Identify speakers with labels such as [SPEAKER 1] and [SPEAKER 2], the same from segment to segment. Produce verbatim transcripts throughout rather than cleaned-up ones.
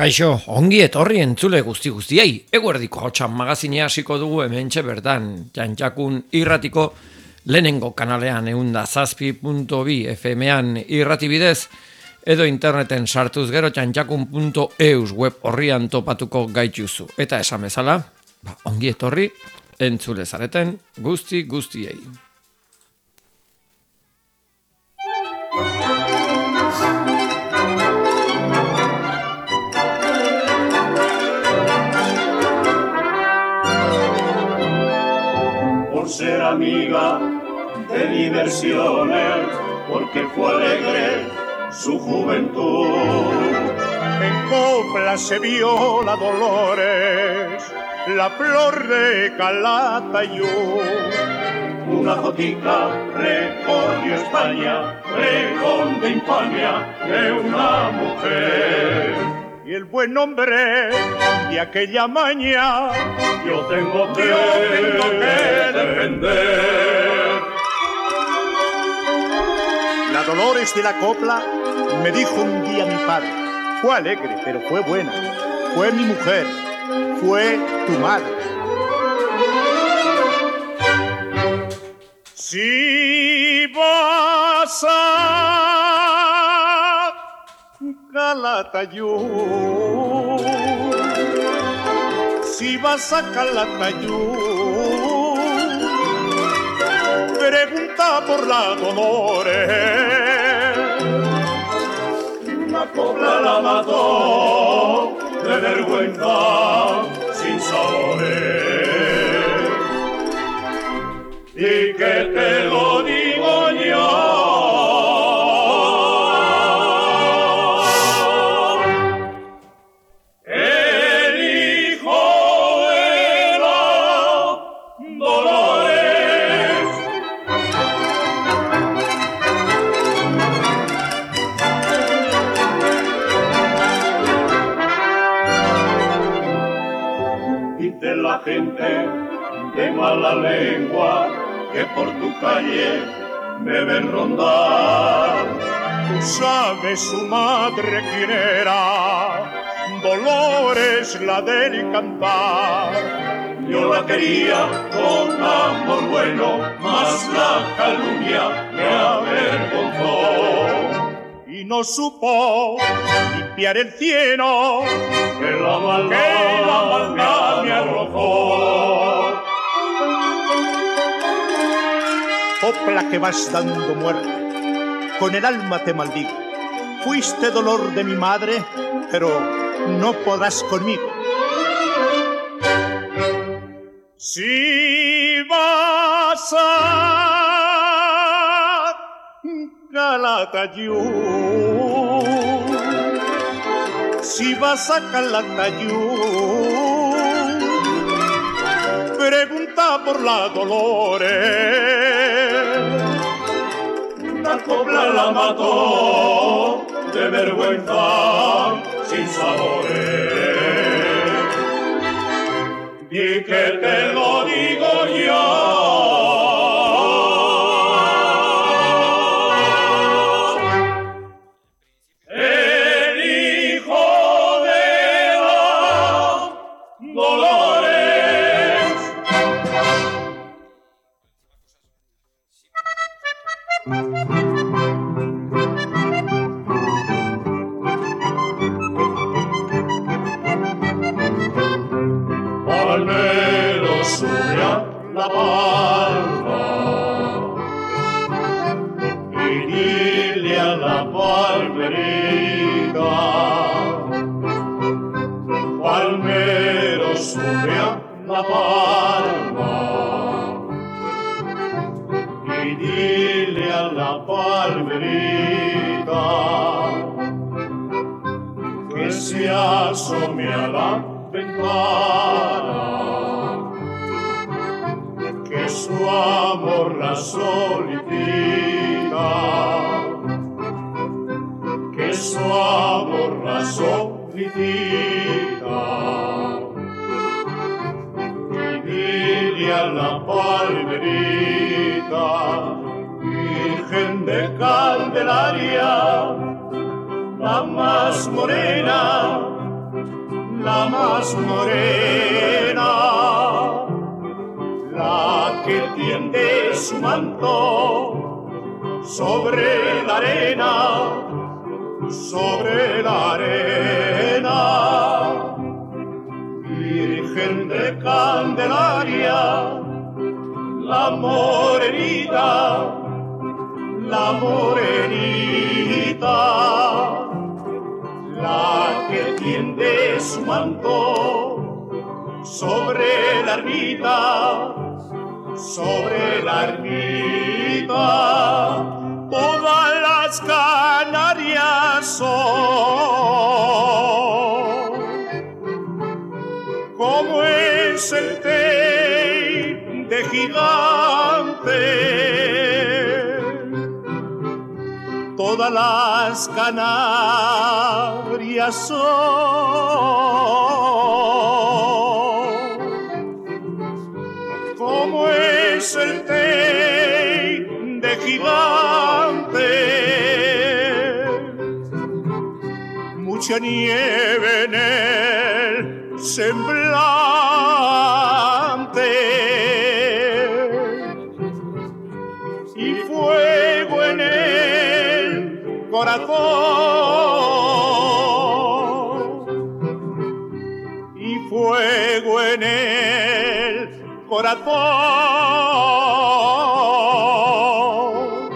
[SPEAKER 1] Kaixo, ongi etorri entzule guzti guztiei. Eguerdiko hotxan magazinea hasiko dugu hementxe bertan, Txantxakun irratiko lehenengo kanalean eunda zazpi puntu bi F M-an irrati bidez, edo interneten sartuz gero txantxakun puntu eus web horrian topatuko gaituzu. Eta esan bezala, ba, ongi etorri entzule zareten guzti guztiei.
[SPEAKER 2] Por ser amiga de diversiones, porque fue alegre su juventud.
[SPEAKER 3] En copla se viola Dolores, la flor de Calatayud.
[SPEAKER 2] Una jotica recorrió España, pregón de infamia de una mujer.
[SPEAKER 3] Y el buen hombre de aquella maña
[SPEAKER 2] yo tengo que,
[SPEAKER 3] yo tengo que
[SPEAKER 2] defender.
[SPEAKER 3] La Dolores de la copla me dijo un día mi padre, fue alegre, pero fue buena, fue mi mujer, fue tu madre. Si vas a Calatayud, si vas a Calatayud, pregunta por la Dolores.
[SPEAKER 2] La copla la mató de vergüenza sin sabores. Y que te lo digo yo. Gente de mala lengua que por tu calle me ven rondar.
[SPEAKER 3] Tú sabes su madre quién era, Dolores la del cantar.
[SPEAKER 2] Yo la quería con amor bueno, mas la calumnia me avergonzó.
[SPEAKER 3] Y no supo limpiar el cieno
[SPEAKER 2] que la maldad,
[SPEAKER 3] que la maldad me arrojó. Copla que vas dando muerte, con el alma te maldigo. Fuiste dolor de mi madre, pero no podrás conmigo. Si vas a Calatayud, si vas a Calatayud, pregunta por la Dolores.
[SPEAKER 2] La copla la mató de vergüenza sin sabores. Y que te lo digo yo. Palmero sube a la palma y dile a la palmerita. Palmero sube a la palma y dile a la palmerita que se asome a la ventana, que su amor la solicita, que su amor la solicita. Y dile a la palmerita, Virgen de Candelaria, la más morena
[SPEAKER 3] la más morena, la que tiende su manto sobre la arena, sobre la arena. Virgen de Candelaria, la morenita, la morenita, la que tiende su manto sobre la ermita, sobre la ermita. Todas las Canarias son como es el Tey de gigante. Todas las Canarias son como es el Tey de gigante. Mucha nieve en el semblante y fuego en el corazón, y fuego en el corazón.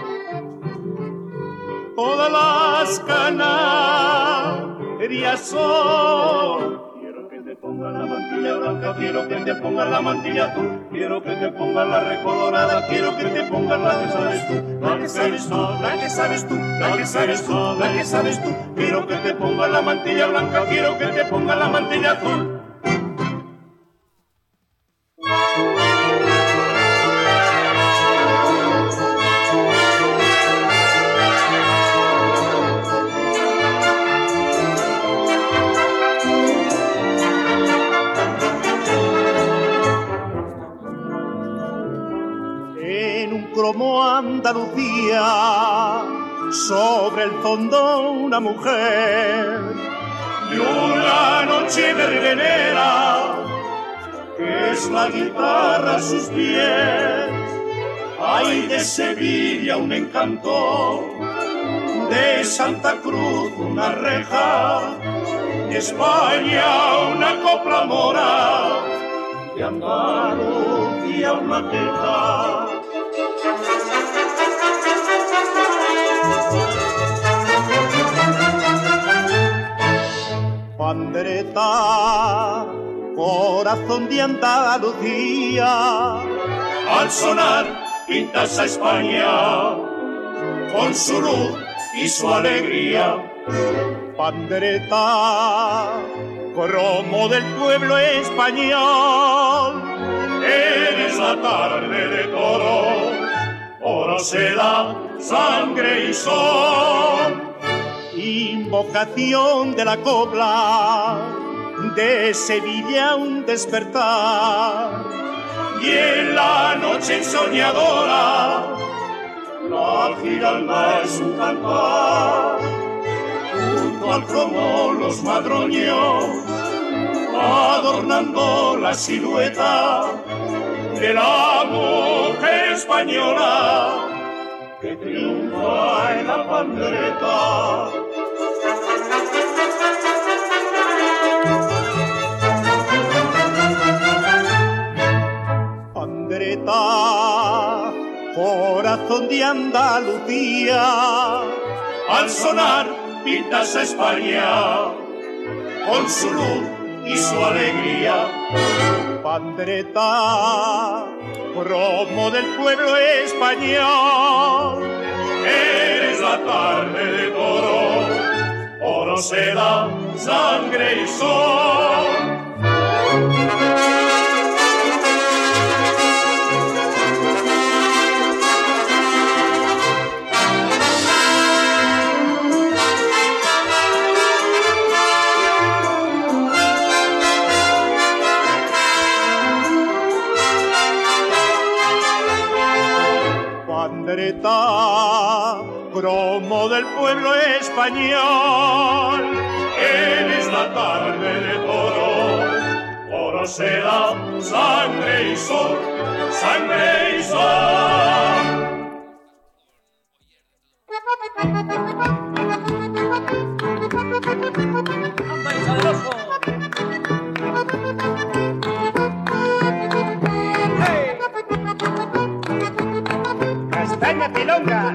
[SPEAKER 3] Todas las Canarias son. Quiero que te pongan la mantilla blanca, quiero que te pongan la mantilla azul, quiero que te pongan la recolorada, quiero que te pongan la que sabes tú, la que sabes tú, la que sabes tú, la que sabes tú, la que sabes tú. Quiero que te pongan la mantilla blanca, quiero que te pongan la mantilla azul. Como Andalucía, sobre el fondo una mujer y una noche verbenera, que es la guitarra a sus pies. Hay de Sevilla un encanto, de Santa Cruz una reja, de España una copla mora, de Andalucía una queja. Pandereta, corazón de Andalucía, al sonar pintas a España con su luz y su alegría. Pandereta, cromo del pueblo español, eres la tarde de toro, oro, seda, sangre y sol. Invocación de la copla, de Sevilla un despertar, y en la noche ensoñadora la giralda es un cantar. Junto al cromo los madroños, adornando la silueta de la mujer española que triunfa en la pandereta. Pandereta, corazón de Andalucía, al sonar pintas a España con su luz y su alegría. Pandereta, cromo del pueblo español, eres la tarde de toro, oro, seda, sangre y sol. pandereta, cromo del pueblo español.
[SPEAKER 2] En esta tarde de toro, oro será sangre y sol, sangre y sol.
[SPEAKER 4] ¡Anda, Isabelazo! ¡Hey! ¡Castaña pilonga!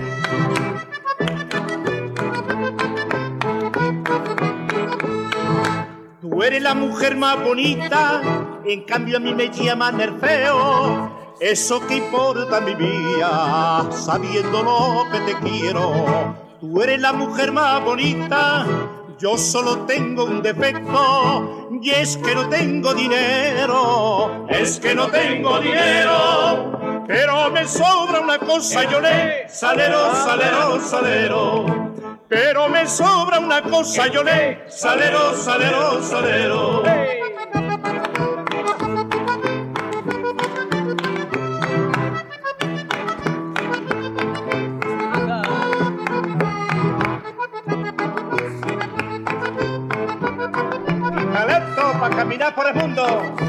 [SPEAKER 3] Tú eres la mujer más bonita, en cambio a mí me llaman el feo. Eso que importa mi vida, sabiendo lo que te quiero. Tú eres la mujer más bonita, yo solo tengo un defecto, y es que no tengo dinero.
[SPEAKER 2] Es que no tengo dinero,
[SPEAKER 3] pero me sobra una cosa, yo le
[SPEAKER 2] salero, salero, salero.
[SPEAKER 3] Pero me sobra una cosa, yo le
[SPEAKER 2] salero, salero, salero.
[SPEAKER 4] ¡Hey!
[SPEAKER 3] talento para caminar por el mundo.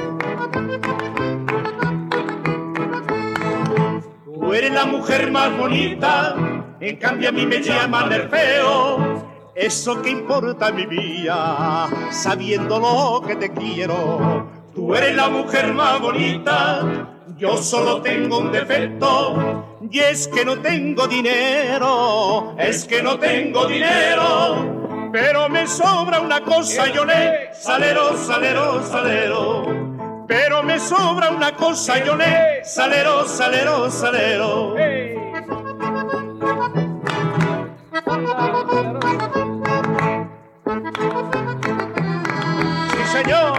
[SPEAKER 3] Tú eres la mujer más bonita, en cambio a mí me llaman el feo. Eso que importa mi vida, sabiendo lo que te quiero. Tú eres la mujer más bonita, yo solo tengo un defecto, y es que no tengo dinero.
[SPEAKER 2] Es que no tengo dinero,
[SPEAKER 3] pero me sobra una cosa, yo le
[SPEAKER 2] salero, salero, salero.
[SPEAKER 3] Pero me sobra una cosa, yo le
[SPEAKER 2] salero, salero, salero.
[SPEAKER 4] ¡Hey!
[SPEAKER 3] Sí, señor.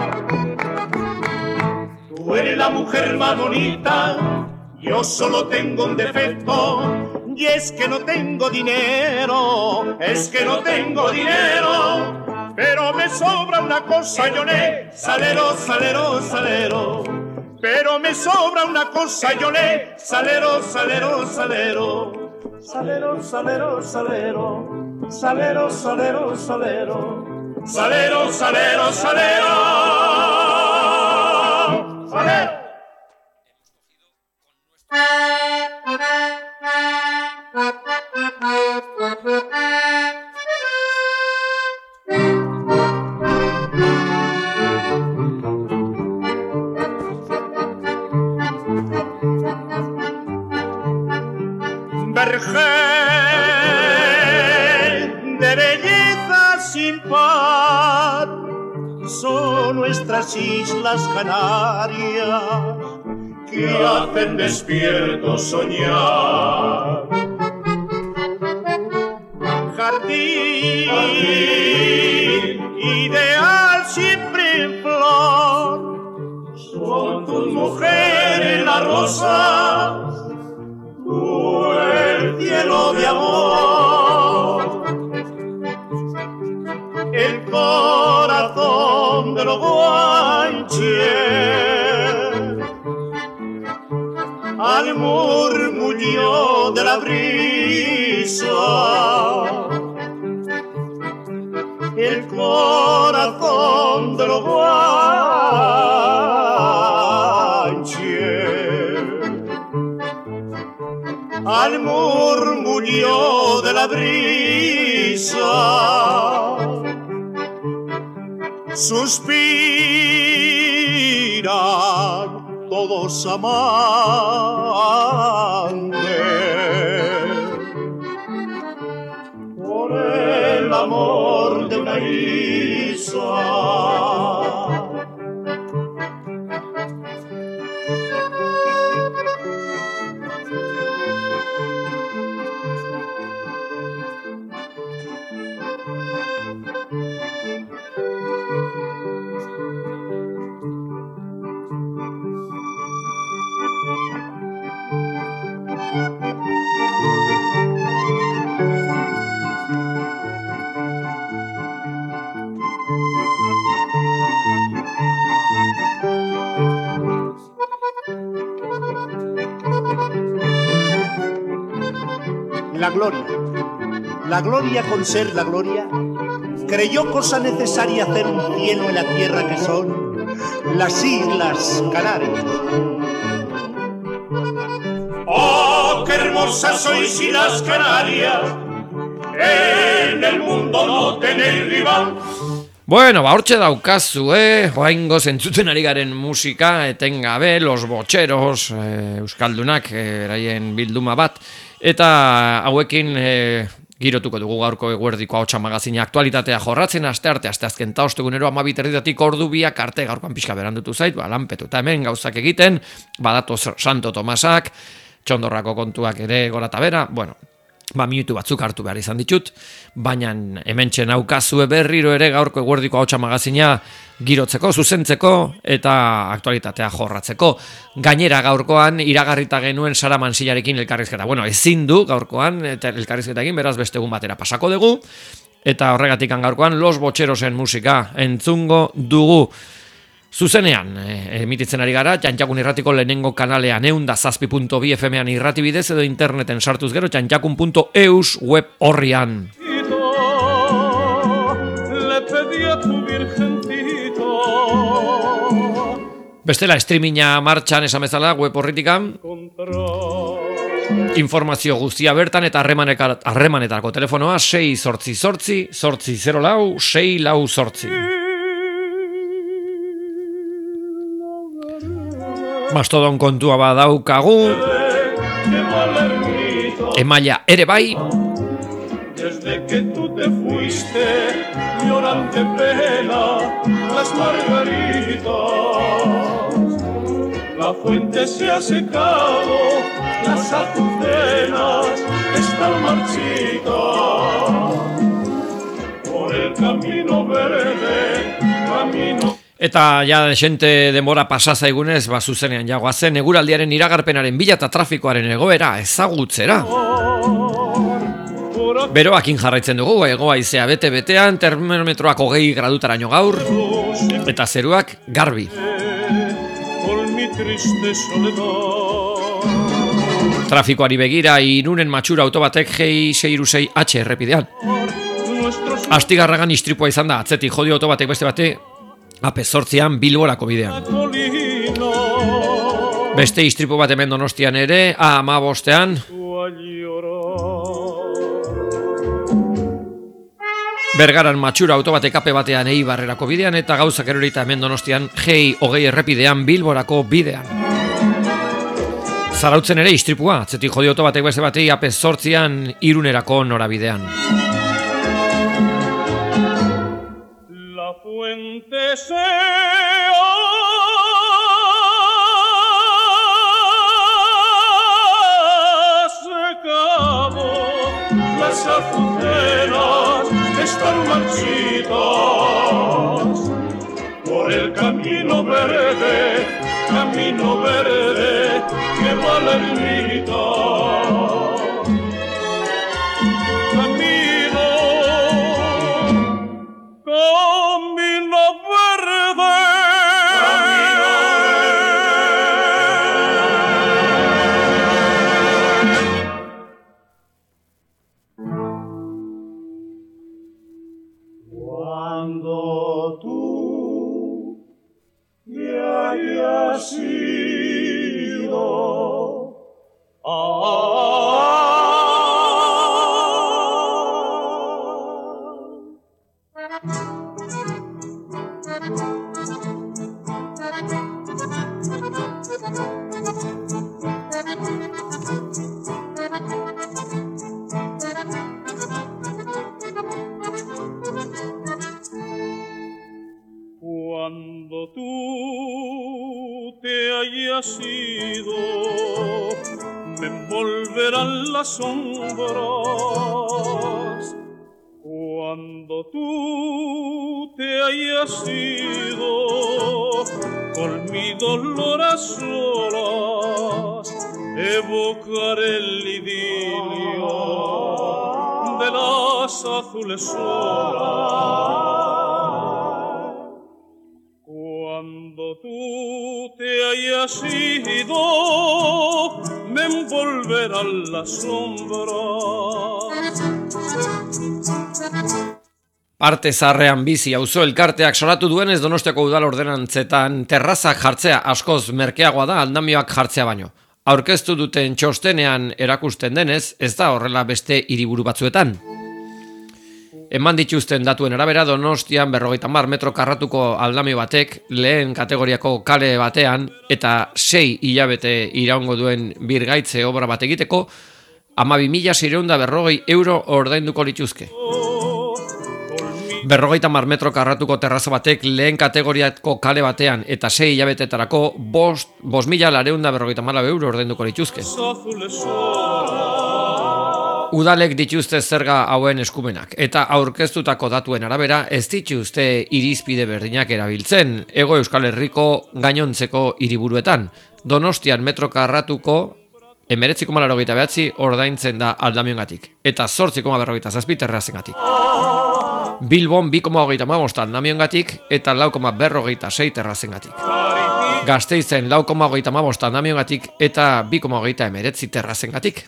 [SPEAKER 2] Tú eres la mujer más bonita,
[SPEAKER 3] yo solo tengo un defecto, y es que no tengo dinero.
[SPEAKER 2] es que no tengo dinero,
[SPEAKER 3] pero me sobra una cosa, yo le
[SPEAKER 2] salero, salero, salero.
[SPEAKER 3] Pero me sobra una cosa, yo le
[SPEAKER 2] salero, salero, salero. Salero, salero, salero. Salero, salero, salero. Salero, salero, salero. Salero.
[SPEAKER 3] Vergel de belleza sin par, son nuestras islas Canarias
[SPEAKER 2] que hacen despierto soñar.
[SPEAKER 3] Jardín,
[SPEAKER 2] Jardín
[SPEAKER 3] ideal siempre en flor,
[SPEAKER 2] son tus mujeres las rosas, tú el cielo de amor.
[SPEAKER 3] el corazón de los guanches al murmullo de la brisa. El corazón de los guanches al murmullo de la brisa. Suspiran todos amantes por el amor de una isla.
[SPEAKER 4] la gloria. La gloria con ser la gloria, creyó cosa necesaria hacer un cielo en la tierra que son las Islas Canarias.
[SPEAKER 2] ¡Oh, qué hermosas sois Islas Canarias! En el mundo no tenéis rival.
[SPEAKER 1] Bueno, ba, hortxe daukazu, eh? Oaingoz entzuten ari garen musika, etengabe, Los Bocheros, eh, Euskaldunak, eraien bilduma bat, eta hauekin eh, girotuko dugu gaurko eguerdiko ahotsa magazina aktualitatea jorratzen, aste arte, aste azken ta ostegunero amabit erditatik ordu biak arte, gaurkoan pixka berandutu zait, ba, lanpetu eta hemen gauzak egiten, badatu Santo Tomasak, txondorrako kontuak ere gora eta bera, bueno, ba, minutu batzuk hartu behar izan ditut, baina hementxe naukazue berriro ere gaurko eguerdiko ahotsa magazina girotzeko, zuzentzeko eta aktualitatea jorratzeko. Gainera gaurkoan iragarrita genuen Sara Mansillarekin elkarrizketa. Bueno, ezin du gaurkoan eta elkarrizketa egin, beraz beste egun batera pasako dugu, eta horregatik gaurkoan Los Bocherosen musika entzungo dugu. Zuzenean, eh, emititzen ari gara, Txantxakun irratiko lehenengo kanalean eunda zazpi puntu bi F M-an irrati bidez edo interneten sartuz gero txantxakun puntu eus web horrian. Bestela, streaminga martxan esan bezala web horritikan. Informazio guztia bertan eta harremanetako telefonoa sei zortzi zortzi, zortzi zero lau, sei lau zortzi. Mastodon kontua badaukagu, emaila ere bai.
[SPEAKER 2] Desde que tú te fuiste, lloran de pena las margaritas. La fuente se ha secado, las azucenas están marchitas. Por el camino verde, camino...
[SPEAKER 1] Eta ja xente denbora pasazaigunez, ba zuzenean jagoa zen eguraldiaren iragarpenaren bila eta trafikoaren egoera ezagutzera. Beroakin jarraitzen dugu, egoa izea bete-betean, termometroak hogei gradutaraino gaur, eta zeruak garbi. Trafikoari begira, Irunen matxura autobatek G sei hiru sei H errepidean. Astigarragan istripua izan da, atzetik jodio autobatek beste bate, ape zortzian Bilborako bidean. Beste istripu bat hemen Donostian ere, A hamabostean. Bergaran matxura autobatek ape batean Eibarrerako bidean, eta gauzak erorita hemen Donostian G hogei errepidean Bilborako bidean. Zarautzen ere istripua, atzetik jodi autobatek beste batei ape zortzian Irunerako norabidean.
[SPEAKER 2] La fuente se ha secado, las azucenas están marchitas. Por el camino verde, camino verde, que va la ermita.
[SPEAKER 3] Cuando tú te hayas ido, me envolverán las sombras. Cuando tú te hayas ido, con mi dolor a solas, evocaré el idilio de las azules horas. Cuando tú te hayas ido, me envolverán volver a la sombra.
[SPEAKER 1] Parte zarrean bizi auzo elkarteak salatu duenez Donostiako udal ordenantzetan terrazak jartzea askoz merkeagoa da aldamioak jartzea baino. Aurkeztu duten txostenean erakusten denez, ez da horrela beste hiriburu batzuetan. Eman dituzten datuen arabera Donostian berrogeita hamar metro karratuko aldamio batek lehen kategoriako kale batean eta sei hilabete iraungo duen birgaitze obra bat egiteko hamabi mila seiehun eta berrogei euro ordainduko lituzke. Berrogeita hamar metro karratuko terraza batek lehen kategoriako kale batean eta sei hilabetetarako bost, bost mila laurehun eta berrogeita hamalau euro ordainduko lituzke. Udalek dituzte zerga hauen eskumenak eta aurkeztutako datuen arabera ez dituzte irizpide berdinak erabiltzen Hego Euskal Herriko gainontzeko hiriburuetan. Donostian metro karratuko hemeretzi koma laurogeita bederatzi ordaintzen da aldamiongatik eta zortzi koma berrogeita zazpi terrazengatik. Bilbon bi koma hogeita hamabost aldamiongatik eta lau koma berrogeita sei terrazengatik. Gasteizen lau koma hogeita hamabost aldamiongatik eta bi koma hogeita hemeretzi terrazengatik.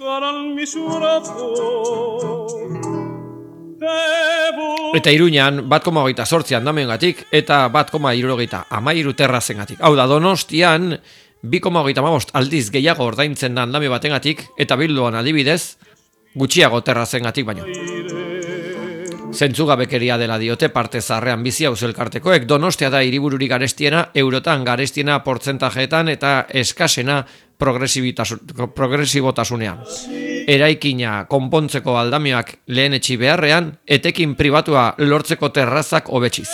[SPEAKER 1] Eta Iruñan bat koma hogeita zortzi aldamiongatik eta bat koma hirurogeita hamairu terrazengatik. Hau da, Donostian bi koma hogeita hamabost aldiz gehiago ordaintzen da aldamio batengatik eta Bilboan adibidez gutxiago terrazengatik baino. Zentzugabekeria dela diote parte zarrean bizi auzo elkartekoek. Donostia da hiribururik garestiena, eurotan garestiena portzentajeetan eta eskasena progresibotasunean. Eraikina konpontzeko aldamioak lehenetsi beharrean, etekin pribatua lortzeko terrazak hobetsiz.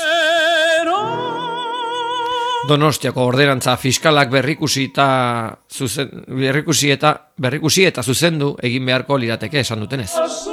[SPEAKER 1] Donostiako ordenantza fiskalak berrikusi eta zuzen, berrikusi eta berrikusi eta zuzendu egin beharko lirateke esan dutenez.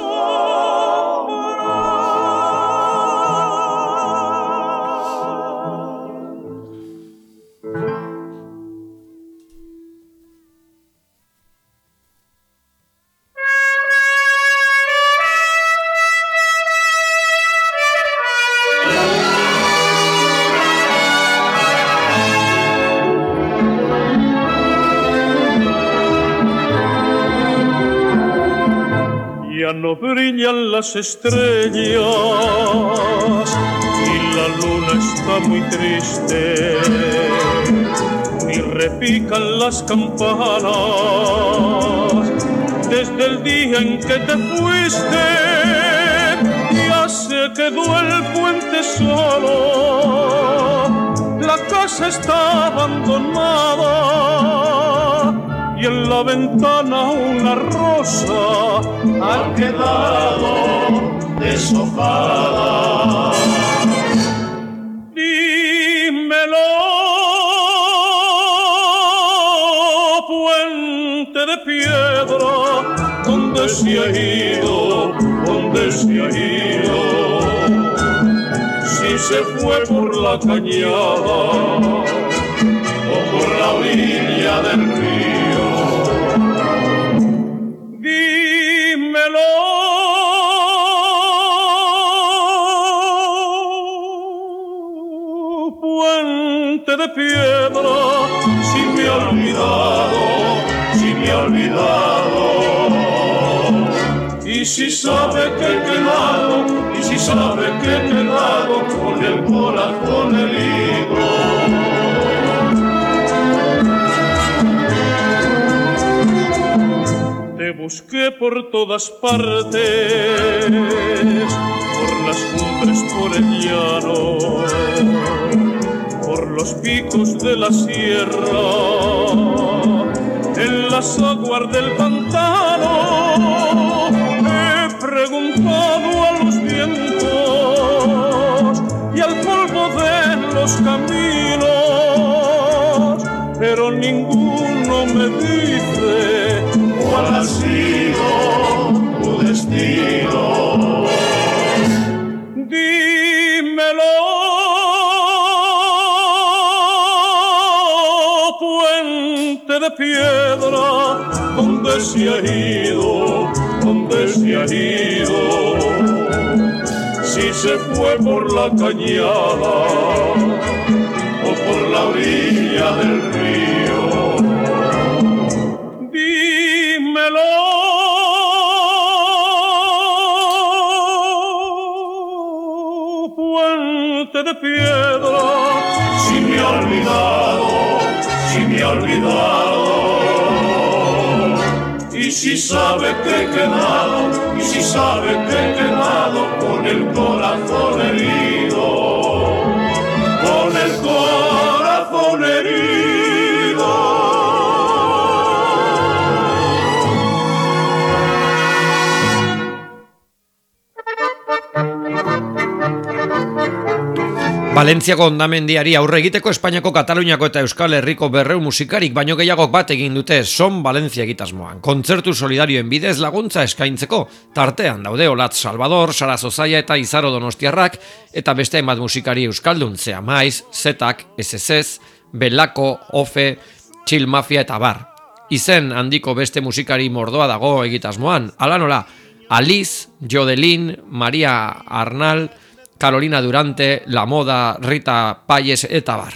[SPEAKER 3] No brillan las estrellas y la luna está muy triste, ni repican las campanas desde el día en que te fuiste. Ya se quedó el puente solo, la casa está abandonada y en la ventana una rosa ha quedado deshojada. Dímelo, puente de piedra, ¿dónde se ha ido? ¿Dónde se ha ido? Si se fue por la cañada o por la orilla del río. De piedra, si me ha olvidado, si me ha olvidado, y si sabe que he quedado, y si sabe que he quedado con el corazón herido. Te busqué por todas partes, por las cumbres, por el llano, por los picos de la sierra, en las aguas del pantano, he preguntado a los vientos y al polvo de los caminos, pero ninguno me dice cuál ha sido tu destino. Dímelo, de piedra, ¿dónde se ha ido? ¿Dónde se ha ido? Si se fue por la cañada o por la orilla del río. Dímelo, de piedra.
[SPEAKER 2] Si me ha olvidado, si me ha olvidado. Y si sabe que he quedado, y si sabe que he quedado con el corazón herido, con el corazón herido.
[SPEAKER 1] Valentziako hondamendiari aurre egiteko Espainiako, Kataluniako eta Euskal Herriko berrehun musikarik baino gehiagok bat egin dute Son Valentzia egitasmoan. Kontzertu solidarioen bidez laguntza eskaintzeko tartean daude Olatz Salvador, Sara Zozaia eta Izaro Donostiarrak eta beste hainbat musikari euskaldun, Zea Maiz, Zetak, S S S, Belako, Ofe, Chill Mafia eta bar. Izen handiko beste musikari mordoa dago egitasmoan, ala nola, Alice, Jodelin, Maria Arnal, Carolina Durante, La Moda, Rita Payes eta bar.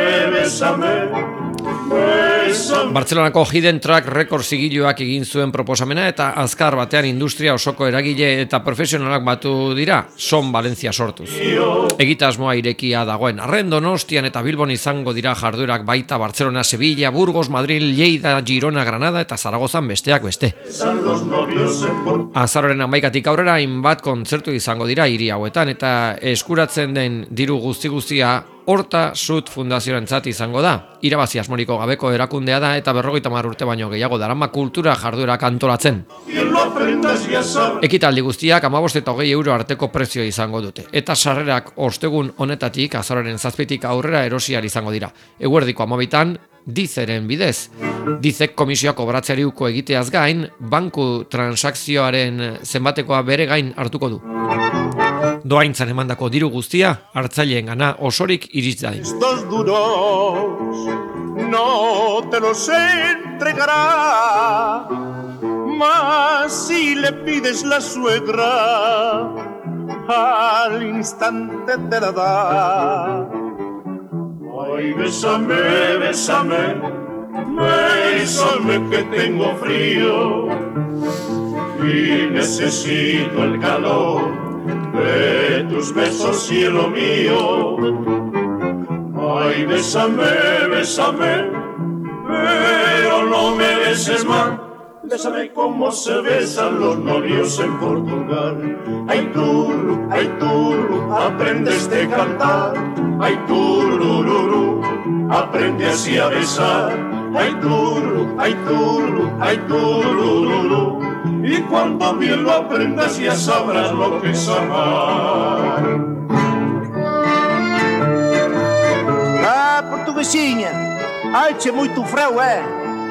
[SPEAKER 1] Bartzelonako Hidden Track Record zigiluak egin zuen proposamena eta azkar batean industria osoko eragile eta profesionalak batu dira Son Valentzia sortuz. Egitasmoa irekia dagoen arren, Donostian eta Bilbon izango dira jarduerak baita Bartzelona, Sevilla, Burgos, Madrid, Lleida, Girona, Granada eta Zaragozan besteak beste. Azaroren hamaikatik aurrera hainbat kontzertu izango dira hiri hauetan eta eskuratzen den diru guzti-guztia Horta Sud Fundaziorentzat izango da. Irabazi asmoriko gabeko erakundea da eta berrogeita hamar urte baino gehiago darama kultura jarduerak antolatzen. Ekitaldi guztiak hamabost eta hogei euro arteko prezio izango dute. Eta sarrerak ostegun honetatik azaroren zazpitik aurrera erosial izango dira. Eguerdiko hamabitan Dizeren bidez. Dizek komisioa kobratzeari uko egiteaz gain, banku transakzioaren zenbatekoa bere gain hartuko du. Doaintzan emandako diru guztia hartzaileen gana osorik iritz dadin.
[SPEAKER 4] Estos duros no te los entregará, mas si le pides la suegra al instante te la da.
[SPEAKER 2] Ay, bésame, bésame, bésame que tengo frío y necesito el calor de tus besos, cielo mío. Ay, bésame, bésame, pero no me beses más. Bésame como se besan los novios en Portugal. Ay, tú, ay, tú, aprende este cantar. Ay, turururu, aprende así a besar. Ay, turu, ay, turu, ay, turururu. Y cuando bien lo aprendas ya sabrás lo que es amar.
[SPEAKER 4] Ah, portuguesinha, ai, che muito freu, é?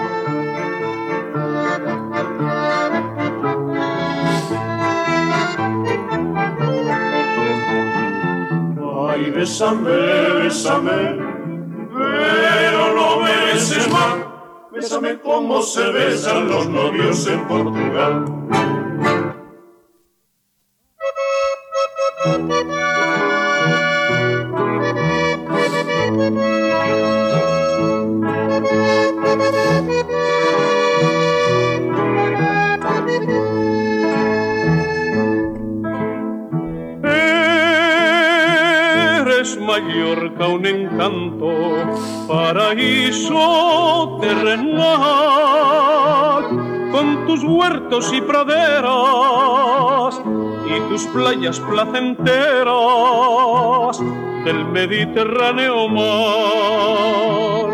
[SPEAKER 2] Ay, bésame, bésame, pero no me beses más. Bésame como se besan los novios en Portugal.
[SPEAKER 3] Mallorca un encanto, paraíso terrenal, con tus huertos y praderas y tus playas placenteras del Mediterráneo mar.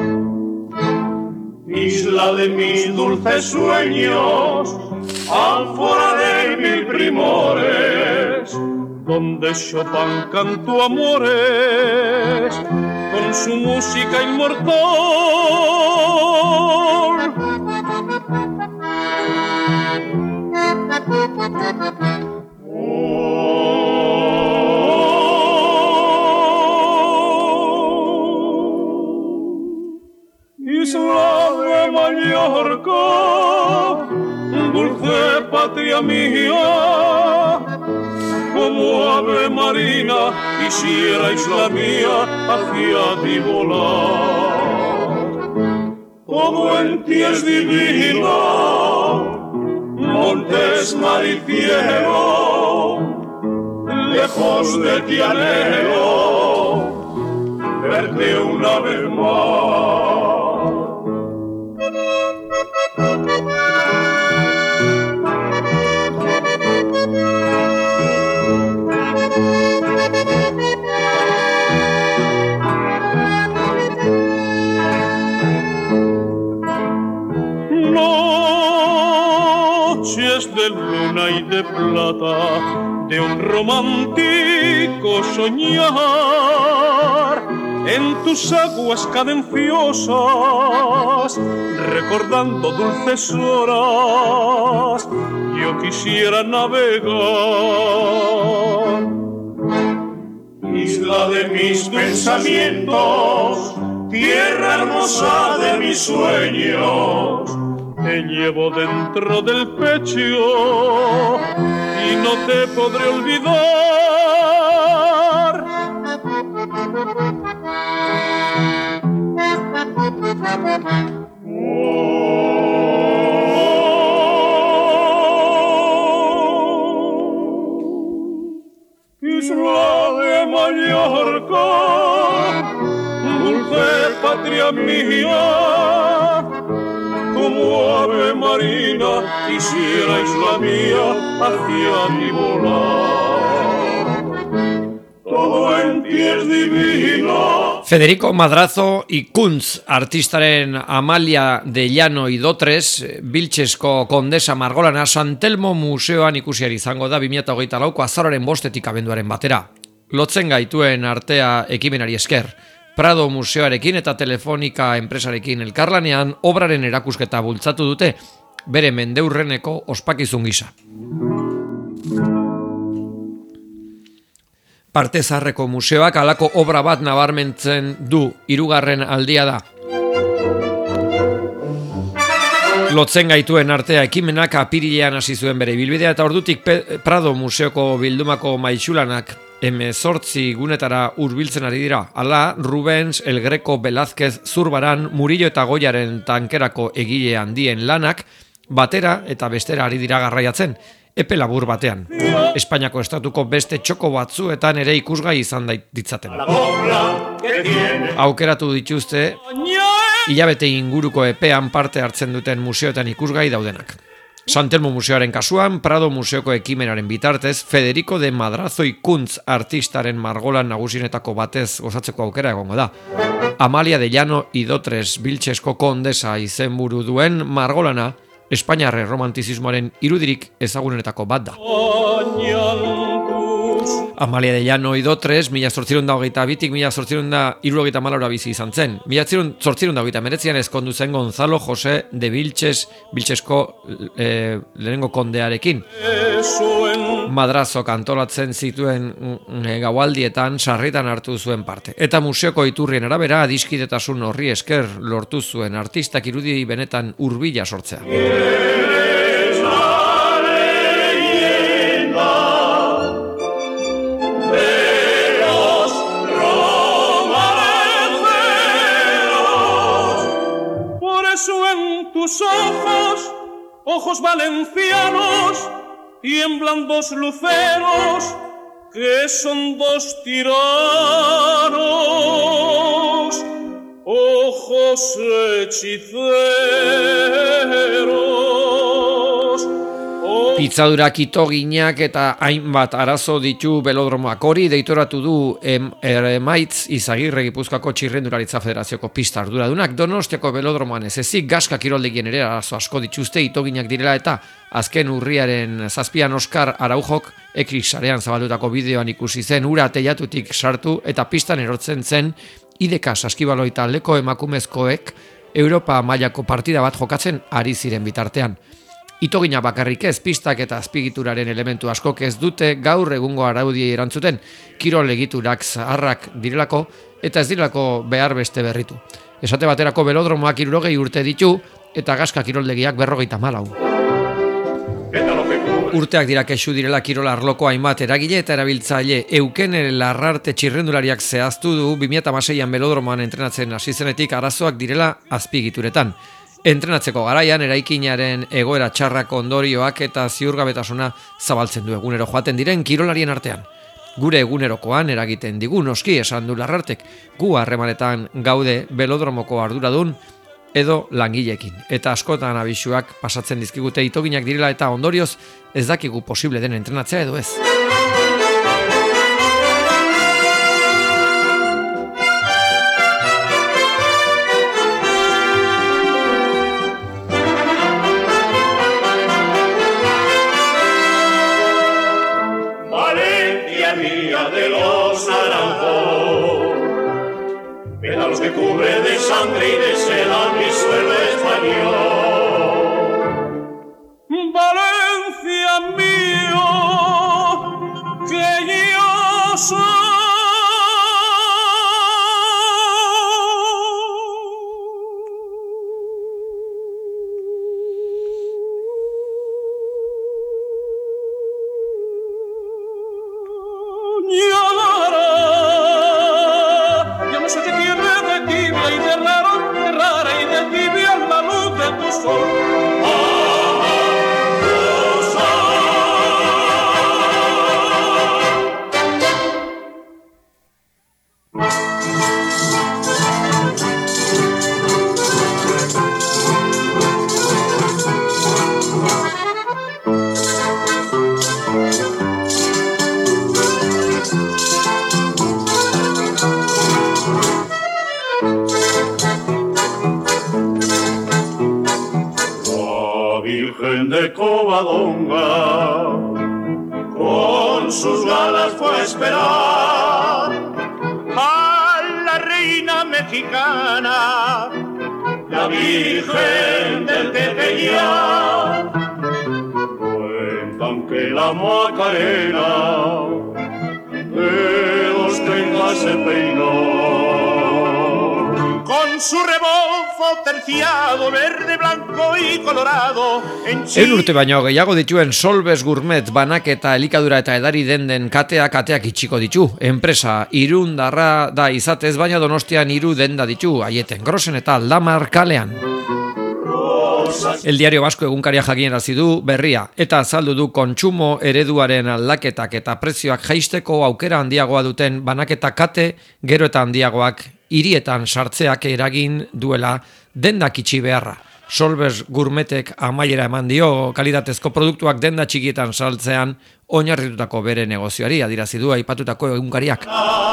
[SPEAKER 2] Isla de mis dulces sueños, ánfora de mil primores,
[SPEAKER 3] donde Chopin cantó amores con su música inmortal. Oh, Isla de Mallorca, dulce patria mía, como ave marina quisierais la mía hacia ti volar.
[SPEAKER 2] todo en ti es divino, montes, mar y cielo, lejos de ti anhelo verte una vez más.
[SPEAKER 3] Noches de luna y de plata, de un romántico soñar, en tus aguas cadenciosas, recordando dulces horas, yo quisiera navegar.
[SPEAKER 2] Isla de mis pensamientos, tierra hermosa de mis sueños,
[SPEAKER 3] te llevo dentro del pecho y no te podré olvidar.
[SPEAKER 2] Oh, Isla de Mallorca, dulce patria mía, como ave marina quisiera, isla mía, hacia ti volar. Todo en ti es divino.
[SPEAKER 1] Federico Madrazo y Kuntz, artistaren Amalia de Llano y Dotres, Biltzesko kondesa margolana San Telmo museoan ikusiari izango da bi mila hogeita lauko azaroaren bostetik abenduaren batera. Lotzen gaituen artea ekimenari esker. Prado museoarekin eta Telefonika enpresarekin elkarlanean obraren erakusketa bultzatu dute, bere mendeurreneko ospakizun gisa. Partezarreko museoak halako obra bat nabarmentzen du, hirugarren aldia da. Lotzen gaituen artea ekimenak apirilean hasi zuen bere ibilbidea eta ordutik Prado museoko bildumako maitxulanak hemezortzi gunetara hurbiltzen ari dira. Hala, Rubens, El Greco, Velázquez, Zurbaran, Murillo eta Goyaren tankerako egile handien lanak batera eta bestera ari dira garraiatzen, epe labur batean. Espainiako estatuko beste txoko batzuetan ere ikusgai izan ditzaten. Aukeratu dituzte hilabete inguruko epean parte hartzen duten museoetan ikusgai daudenak. San Telmo museoaren kasuan, Prado museoko ekimenaren bitartez, Federico de Madrazo y Kuntz artistaren margolan nagusienetako batez gozatzeko aukera egongo da. Amalia de Llano y Dotres Biltzesko kondesa izenburu duen margolana, Espainiarre romantizismoaren irudirik ezagunenetako bat da. Amalia de Llano y Dotres, mila zortziehun eta hogeita bitik mila zortziehun eta hirurogeita hamalaura bizi izan zen. Mila zortziehun eta hogeita hemeretzian ezkondu zen Gonzalo José de Vilches, Biltzesko eh, lehenengo kondearekin. Madrazok antolatzen zituen eh, gaualdietan sarritan hartu zuen parte. Eta museoko iturrien arabera, adiskidetasun horri esker lortu zuen artistak irudi benetan hurbila sortzea.
[SPEAKER 3] Tus ojos, ojos valencianos, tiemblan dos luceros que son dos tiranos, ojos hechiceros.
[SPEAKER 1] Pitzadurak, itoginak eta hainbat arazo ditu belodromoak. Hori deitoratu du em, Emaitz Izagirre Gipuzkoako Txirrendularitza Federazioko pista arduradunak. Donostiako belodromoan ez ezik, Gaska kiroldegien ere arazo asko dituzte itoginak direla eta azken urriaren zazpian Oskar Araujok Ekrik sarean zabaldutako bideoan ikusi zen ura teiatutik sartu eta pistan erortzen zen Ideka saskibaloi taldeko emakumezkoek Europa mailako partida bat jokatzen ari ziren bitartean. Itogina bakarrik ez, pistak eta azpigituraren elementu askok ez dute gaur egungo araudiei erantzuten, kirol egiturak zaharrak direlako eta ez direlako behar beste berritu. Esate baterako belodromoak hirurogei urte ditu eta Gaska kiroldegiak berrogeita hamalau. Urteak dira kexu direla kirola arloko hainbat eragile eta erabiltzaile. Euken Larrarte txirrendulariak zehaztu du bi mila hamaseian belodromoan entrenatzen hasi zenetik arazoak direla azpigituretan. Entrenatzeko garaian eraikinaren egoera txarrak ondorioak eta ziurgabetasuna zabaltzen du egunero joaten diren kirolarien artean. gure egunerokoan eragiten digu, noski esan du Larrartek, gu harremanetan gaude belodromoko arduradun edo langileekin. Eta askotan abisuak pasatzen dizkigute itoginak direla eta ondorioz ez dakigu posible den entrenatzea edo ez.
[SPEAKER 2] De los naranjos, pétalos que cubre de sangre y de seda mi suelo español.
[SPEAKER 3] Valencia mío, que yo soy.
[SPEAKER 2] De Covadonga, con sus galas fue a esperar
[SPEAKER 4] a la reina mexicana,
[SPEAKER 2] la Virgen del Tepeyac. Cuentan que la Macarena de los treinta se peinó
[SPEAKER 4] con su rebofo terciado, verde, blanco y colorado.
[SPEAKER 1] Eun urte baino gehiago dituen Solbes Gourmet banaketa elikadura eta edari denden katea kateak itxiko ditu. Enpresa irundarra da izatez, baina Donostian hiru denda ditu, Aieten, Grosen eta Aldamar kalean. El Diario Vasco egunkaria jakinarazi du berria eta azaldu du kontsumo ereduaren aldaketak eta prezioak jaisteko aukera handiagoa duten banaketa kate gero eta handiagoak hirietan sartzeak eragin duela dendak itxi beharra. Solbes Gourmetek amaiera eman dio kalitatezko produktuak denda txikietan saltzean oinarritutako bere negozioari, adierazi du aipatutako egunkariak.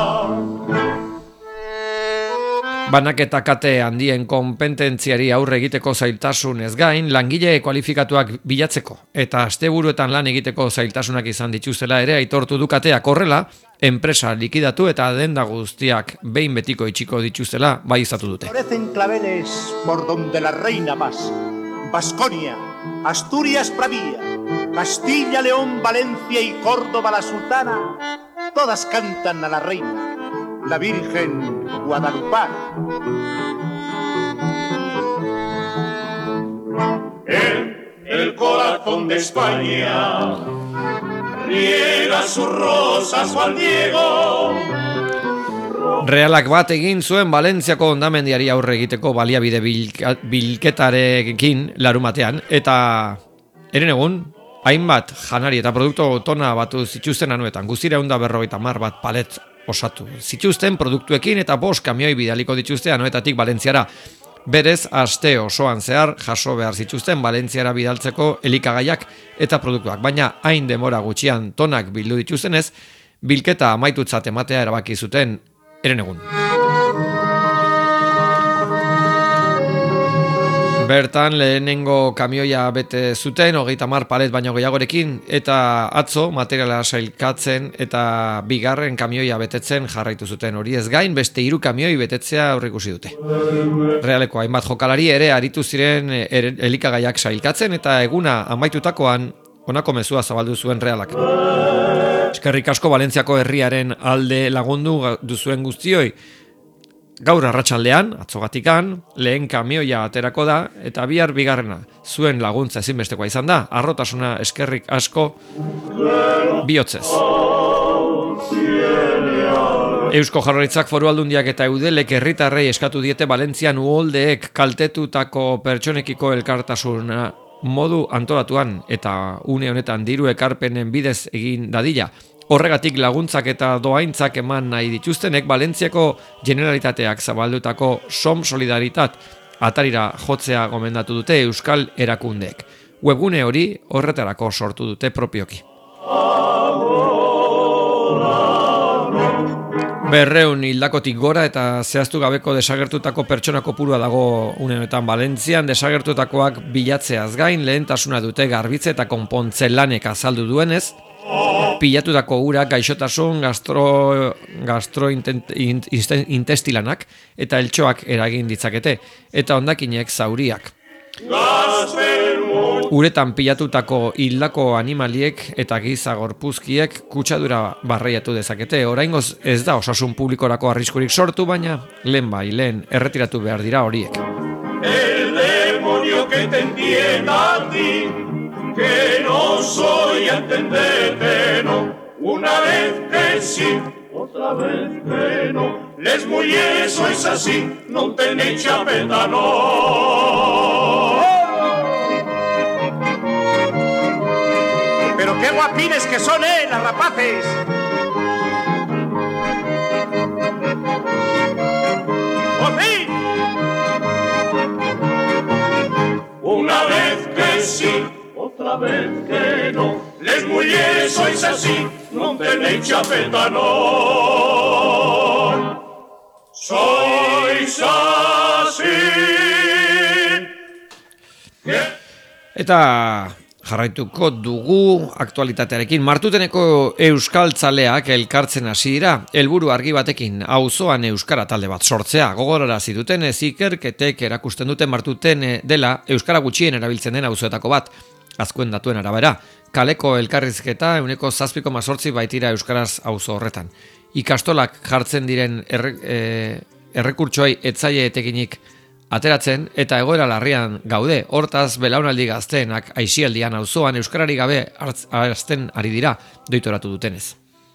[SPEAKER 1] Banaketa kate handien konpetentziari aurre egiteko zailtasun ez gain, langile kualifikatuak bilatzeko eta asteburuetan lan egiteko zailtasunak izan dituzela ere aitortu du kateak. Horrela, enpresa likidatu eta denda guztiak behin betiko itxiko dituzela baieztatu dute.
[SPEAKER 4] Florecen claveles por donde la reina pasa. Baskonia, Asturias Pravía, Castilla, León, Valencia y Córdoba la sultana, todas cantan a la reina, la Virgen Guadalupana.
[SPEAKER 2] En el corazón de España riega sus rosas Juan Diego.
[SPEAKER 1] Realak bat egin zuen Valentziako hondamendiari aurre egiteko baliabide bilka, bilketarekin larumatean, eta eren egun, hainbat janari eta produktu tona batu zituzten anuetan, guztira eunda berrogeita mar bat palet osatu zituzten produktuekin eta bost kamioi bidaliko dituzte anuetatik Valentziara. Berez, aste osoan zehar jaso behar zituzten Valentziara bidaltzeko elikagaiak eta produktuak, baina hain demora gutxian tonak bildu dituztenez, bilketa amaitutzat ematea erabaki zuten eren egun. Bertan lehenengo kamioia bete zuten, hogeita hamar palet baino gehiagorekin, eta atzo materiala sailkatzen eta bigarren kamioia betetzen jarraitu zuten. Hori ez gain, beste hiru kamioi betetzea aurreikusi dute. Realeko hainbat jokalari ere aritu ziren elikagaiak sailkatzen eta eguna amaitutakoan honako mezua zabaldu zuen Realak. Eskerrik asko Valentziako herriaren alde lagundu duzuen guztioi. Gaur arratsaldean, atzogatikan, lehen kamioia aterako da eta bihar bigarrena. Zuen laguntza ezinbestekoa izan da, arrotasuna eskerrik asko bihotzez. Eusko Jaurlaritzak, Foru Aldundiak eta Eudelek herritarrei eskatu diete Valentzian uholdeek kaltetutako pertsonekiko elkartasuna modu antolatuan eta une honetan diru ekarpenen bidez egin dadila. Horregatik laguntzak eta doaintzak eman nahi dituztenek Valentziako Generalitateak zabaldutako Som Solidaritat atarira jotzea gomendatu dute euskal erakundeek. Webgune hori horretarako sortu dute propioki. Berreun hildakotik gora eta zehaztu gabeko desagertutako pertsona kopurua dago unenetan Valentzian. Desagertutakoak bilatzeaz gain lehentasuna dute garbitze eta konpontze lanek azaldu duenez, pilatutako urak gaixotasun gastro, gastrointestilanak eta eltxoak eragin ditzakete, eta hondakinek zauriak. Uretan pilatutako hildako animaliek eta giza gorpuzkiek kutsadura barreiatu dezakete. Oraingoz ez da osasun publikorako arriskurik sortu, baina lehen bai, lehen erretiratu behar dira horiek.
[SPEAKER 2] El demonio que te entienda a ti, que no soy a entenderte, no. Una vez que sí, otra vez que no. Les mujeres sois así, no tenéis chapeta, no.
[SPEAKER 4] Pero qué guapines que son, eh, las rapaces. ¡Por fin!
[SPEAKER 2] Una vez que sí, otra vez que no. Les mujeres sois así, no tenéis chapeta, no. Sois así.
[SPEAKER 1] Eta jarraituko dugu aktualitatearekin. Martuteneko euskaltzaleak elkartzen hasi dira, helburu argi batekin, auzoan euskara talde bat sortzea. Gogorarazi duten ez ikerketek erakusten duten Martuten dela euskara gutxien erabiltzen den auzoetako bat. Azkuen datuen arabera, kaleko elkarrizketa ehuneko zazpi koma zortzi baitira euskaraz auzo horretan. Ikastolak jartzen diren erre, e, errekurtsoei etzaile etekinik ateratzen eta egoera larrian gaude. Hortaz belaunaldi gazteenak aisialdian auzoan euskarari gabe harazten ari dira, doitoratu dutenez.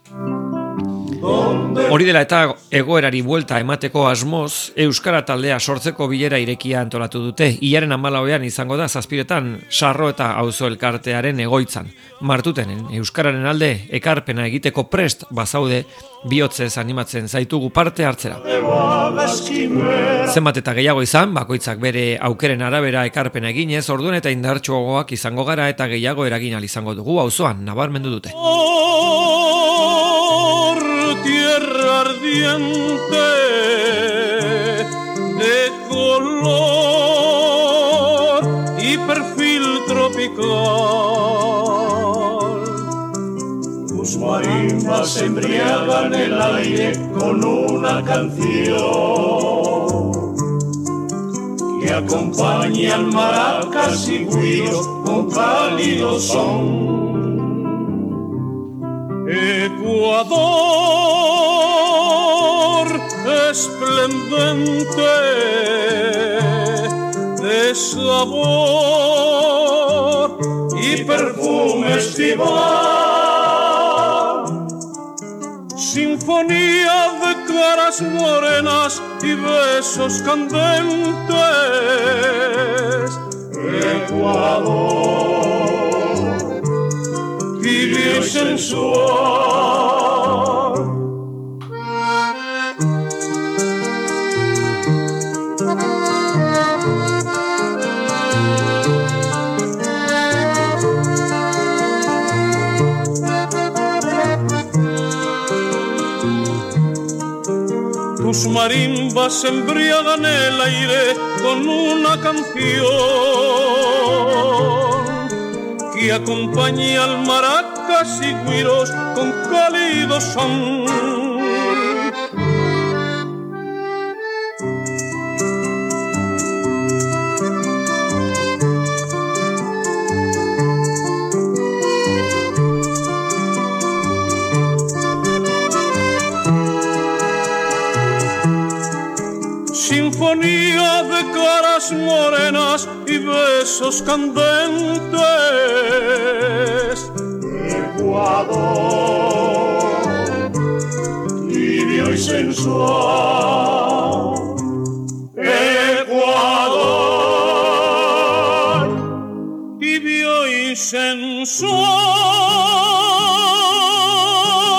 [SPEAKER 1] Hori dela eta egoerari buelta emateko asmoz, euskara taldea sortzeko bilera irekia antolatu dute. Ilaren hamalauean izango da zazpiretan Sarro eta auzo elkartearen egoitzan. Martutenen euskararen alde ekarpena egiteko prest bazaude, bihotzez animatzen zaitugu parte hartzera. Zenbat eta gehiago izan, bakoitzak bere aukeren arabera ekarpena eginez, orduan eta indartsuagoak izango gara eta gehiago eragin ahal izango dugu auzoan, nabarmendu dute.
[SPEAKER 3] Tierra ardiente de color y perfil tropical.
[SPEAKER 2] Tus marimbas embriagan el aire con una canción que acompañan maracas y güiros con cálido son.
[SPEAKER 3] Ecuador esplendente de sabor y perfume estival, sinfonía de caras morenas y besos candentes.
[SPEAKER 2] Ecuador, tibio y sensual.
[SPEAKER 3] Tus marimbas embriagan el aire con una canción que acompaña al maracas y güiros con cálido son. Sinfonía de caras morenas y besos candentes.
[SPEAKER 2] Ecuador, tibio y sensual. Ecuador,
[SPEAKER 3] tibio y sensual.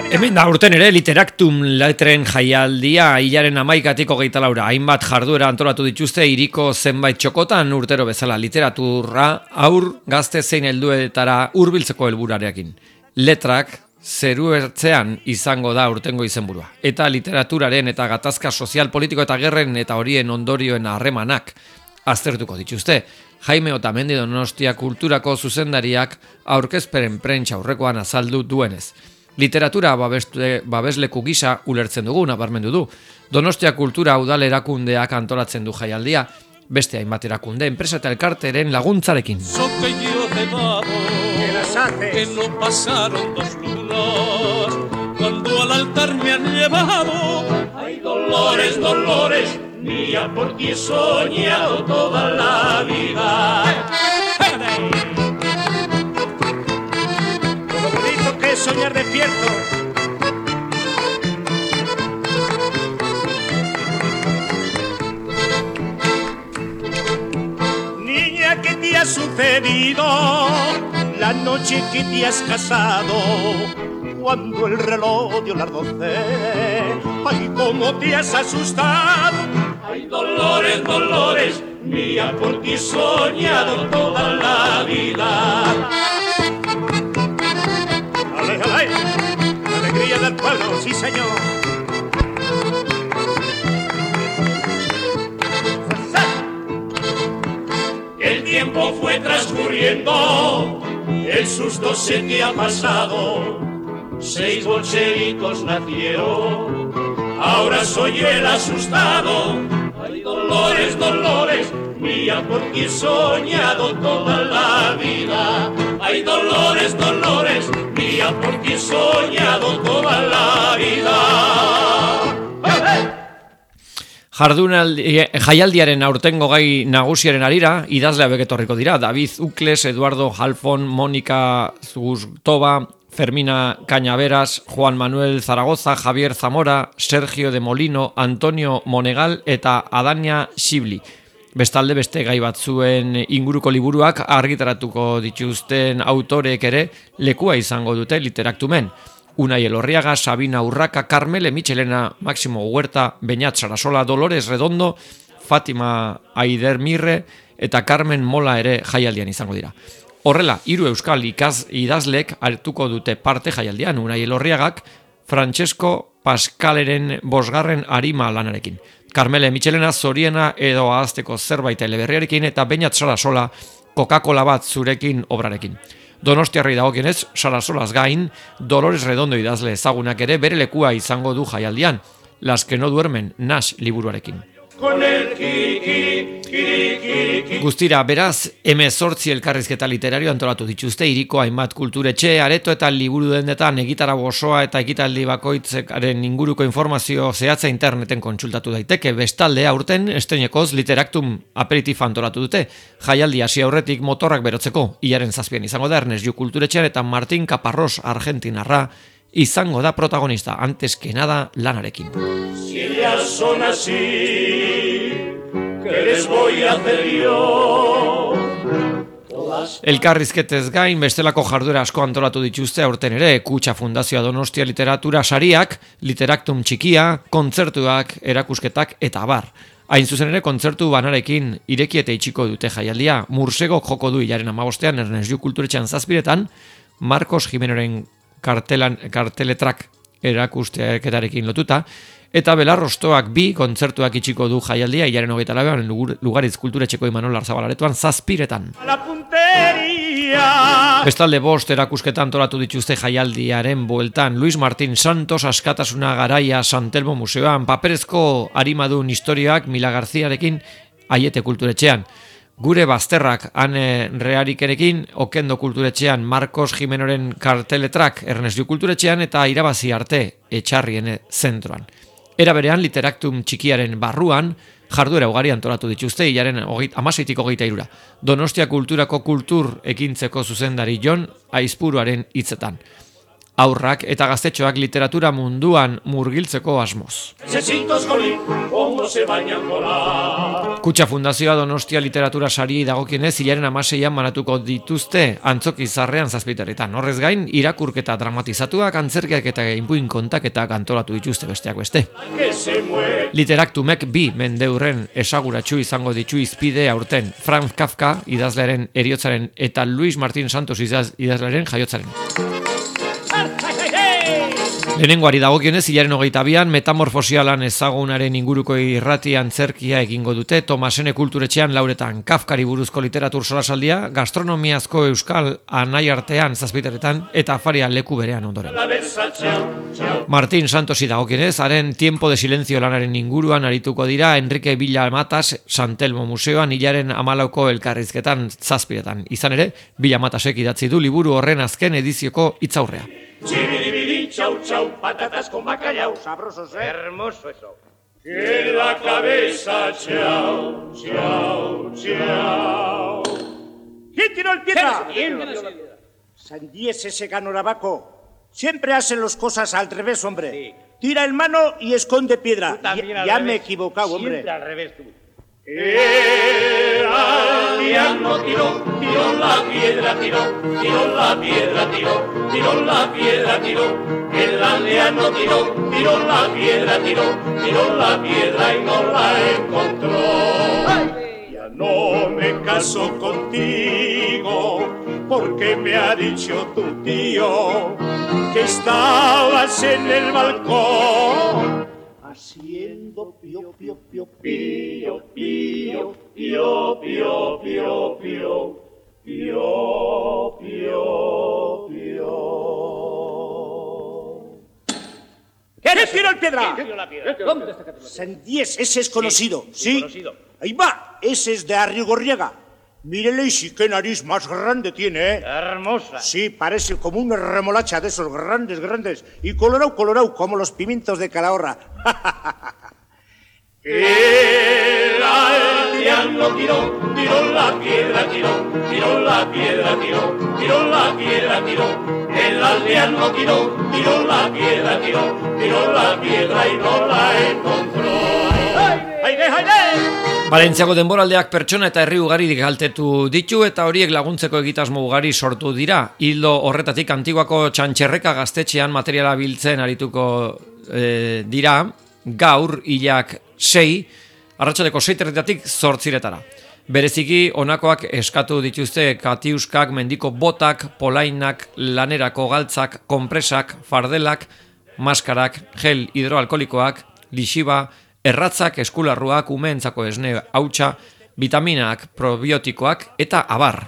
[SPEAKER 1] Hemen da urten ere Literactum letren jaialdia hilaren hamaikatik hogeita laura. Hainbat jarduera antolatu dituzte hiriko zenbait txokotan urtero bezala literaturra aur gazte zein helduetara hurbiltzeko helburarekin. Letrak zeru ertzean izango da urtengo izenburua. Eta literaturaren eta gatazka sozial, politiko eta gerren eta horien ondorioen harremanak aztertuko dituzte. Jaime Otamendi Donostia kulturako zuzendariak aurkezperen prentsa aurrekoan azaldu duenez. Literatura babeste, babesleku gisa ulertzen dugu, nabarmendu du. Donostia kultura udal erakundeak antolatzen du jaialdia, beste hainbat erakunde, enpresa eta elkarteren laguntzarekin.
[SPEAKER 3] Que no pasaron dos lunas cuando al altar me han llevado. Ay, Dolores, Dolores, mía, por ti he soñado toda la vida.
[SPEAKER 4] Lo bonito que es soñar despierto. Niña, ¿qué te ha sucedido? La noche que te has casado, cuando el reloj dio las doce, ay, cómo te has asustado.
[SPEAKER 3] Ay, Dolores, Dolores, mía, por ti he soñado toda la vida.
[SPEAKER 4] Ale, ale, la alegría del pueblo, sí señor.
[SPEAKER 3] El tiempo fue transcurriendo, el susto se te ha pasado. Seis bolchevitos nacieron, ahora soy yo el asustado. Ay, Dolores, Dolores, mía, por ti he soñado toda la vida. Ay, Dolores, Dolores, mía, por ti he soñado toda la vida.
[SPEAKER 1] Jardunaldi, jaialdiaren aurtengo gai nagusiaren arira, idazle hauek etorriko dira, David Ucles, Eduardo Halfon, Mónica Zugurtova, Fermina Cañaveras, Juan Manuel Zaragoza, Javier Zamora, Sergio de Molino, Antonio Monegal eta Adania Xibli. Bestalde beste gai batzuen inguruko liburuak argitaratuko dituzten autorek ere lekua izango dute Literactumen. Unai Elorriaga, Sabina Urraka, Carmele Michelena, Máximo Huerta, Beñat Sarasola, Dolores Redondo, Fátima Aidermirre eta Carmen Mola ere jaialdian izango dira. Horrela, hiru euskal ikaz idazlek hartuko dute parte jaialdian, Unai Elorriagak, Francesco Pascaleren bosgarren arima lanarekin. Carmele Michelena zoriena edo ahazteko zerbait eleberriarekin eta Beñat Sarasola Coca-Cola bat zurekin obrarekin. Donostiarrei dagokienez, Sarasolaz gain, Dolores Redondo idazle ezagunak ere bere lekua izango du jaialdian, Las que no duermen, Nash liburuarekin. Guztira, beraz, hemezortzi elkarrizketa literario antolatu dituzte hiriko hainbat kulturetxe, areto eta liburu dendetan egitarau osoa eta ekitaldi bakoitzaren inguruko informazio zehatza interneten kontsultatu daiteke. Bestalde, aurten esteinekoz Literactum aperitif antolatu dute. Jaialdi hasi aurretik motorrak berotzeko, hilaren zazpian izango da Ernest Lluch kulturetxean eta Martín Caparrós argentinarra izango da protagonista, antes que nada lanarekin.
[SPEAKER 3] Si ellas son así, ¿qué les voy a hacer yo?
[SPEAKER 1] Elkarrizketez gain, bestelako jarduera asko antolatu dituzte aurten ere, Kutxa Fundazioa Donostia Literatura Sariak, Literactum txikia, kontzertuak, erakusketak eta abar. Hain zuzen ere, kontzertu banarekin ireki eta itxiko dute jaialdia. Mursegok joko du hilaren hamabostean Ernest Lluch kulturetxean zazpiretan, Marcos Jimenoren kartelan, karteletrak erakusteketarekin lotuta, eta Belarrostoak bi kontzertuak itxiko du jaialdia hilaren hogeita lauan Lugaritz kulturetxeko Imanol Arzabalaretuan zazpiretan. Bestalde bost erakusketan antolatu dituzte jaialdiaren bueltan. Luis Martín Santos Askatasuna Garaia Santelmo Museoan, paperezko arimadun historioak Mila Garziarekin Aiete kulturetxean. Gure bazterrak Ane Rearikerekin Okendo kulturetxean, Marcos Jimenoren karteletrak Ernest Lluch kulturetxean eta irabazi arte Etxarrien zentroan. Era berean Literactum txikiaren barruan jarduera ugari antolatu dituzte hilaren hamaseitik hogeita hirura. Donostia kulturako kultur ekintzeko zuzendari Jon Aizpuruaren hitzetan. aurrak eta gaztetxoak literatura munduan murgiltzeko asmoz. Kutxa Fundazioa Donostia Literatura Sari dagokienez hilaren hamaseian banatuko dituzte antzoki zarrean zazpiteretan. Horrez gain, irakurketa dramatizatuak, antzerkiak eta inpuin kontaketak antolatu dituzte besteak beste. Literaktumek bi mendeurren esaguratsu izango ditu izpide aurten. Franz Kafka idazlearen heriotzaren eta Luis Martín Santos idazlearen jaiotzaren. Lehenengoari dagokionez, hilaren hogeita bian, metamorfosialan ezagunaren inguruko irrati antzerkia egingo dute Tomasene Kulturetxean lauretan. Kafkari buruzko literatur solasaldia, gastronomiazko euskal anai artean zazpiteretan eta afaria leku berean ondoren. Martín Santosi dagokionez, haren Tiempo de Silencio lanaren inguruan arituko dira Enrique Villa Matas Santelmo Museoan hilaren hamalauko elkarrizketan zazpiretan. Izan ere, Villa Matasek idatzi du liburu horren azken edizioko hitzaurrea.
[SPEAKER 3] Chiribiri, chau, chau, patatas con bacalao.
[SPEAKER 5] Sabrosos, ¿eh?
[SPEAKER 3] Hermoso eso. Que la cabeza, chau, chau, chau.
[SPEAKER 4] ¿Quién tiró el piedra?
[SPEAKER 3] ¿Quién?
[SPEAKER 4] Sandíes ese ganorabaco. Siempre hacen las cosas al revés, hombre.
[SPEAKER 5] Sí.
[SPEAKER 4] Tira el mano y esconde piedra.
[SPEAKER 5] Ya,
[SPEAKER 4] ya me he equivocado, hombre.
[SPEAKER 5] Siempre al revés tú.
[SPEAKER 3] El aldeano tiró, tiró la piedra, tiró, tiró la piedra, tiró, tiró la piedra, tiró. El aldeano tiró, tiró la piedra, tiró, tiró la piedra y no la encontró. Ya no me caso contigo, porque me ha dicho tu tío que estabas en el balcón haciendo pío, pío, pío, pío, pío, pío, pío, pío, pío, pío, pío, pío.
[SPEAKER 4] ¿Quién tiró el piedra?
[SPEAKER 5] ¿Quién tiró la piedra?
[SPEAKER 3] ¿Dónde está Cataluña?
[SPEAKER 4] Sandíes, ese es conocido,
[SPEAKER 5] Sí,
[SPEAKER 4] ¿sí?
[SPEAKER 5] conocido.
[SPEAKER 4] Ahí va, ese es de Arrigorriaga. Mírele y sí qué nariz más grande tiene, ¿eh?
[SPEAKER 5] Hermosa.
[SPEAKER 4] Sí, parece como una remolacha de esos grandes, grandes. Y colorado, colorado, como los pimientos de Calahorra.
[SPEAKER 3] El aldeano tiró, tiró la piedra, tiró, tiró la piedra, tiró, tiró la piedra, tiró. El aldeano tiró, tiró la piedra, tiró, tiró la piedra y no la encontró. ¡Aire, aire!
[SPEAKER 1] Valentziako denboraldeak pertsona eta herri ugari galtetu ditu eta horiek laguntzeko egitasmo ugari sortu dira. Hildo horretatik Antiguako Txantxerreka gaztetxean materiala biltzen arituko e, dira gaur hilak sei, arratsaldeko seiterretatik zortziretara. Bereziki honakoak eskatu dituzte katiuskak, mendiko botak, polainak, lanerako galtzak, konpresak, fardelak, maskarak, gel hidroalkolikoak, lixiba, erratzak, eskularruak, umeentzako esne hautsa, vitaminak, probiotikoak eta abar.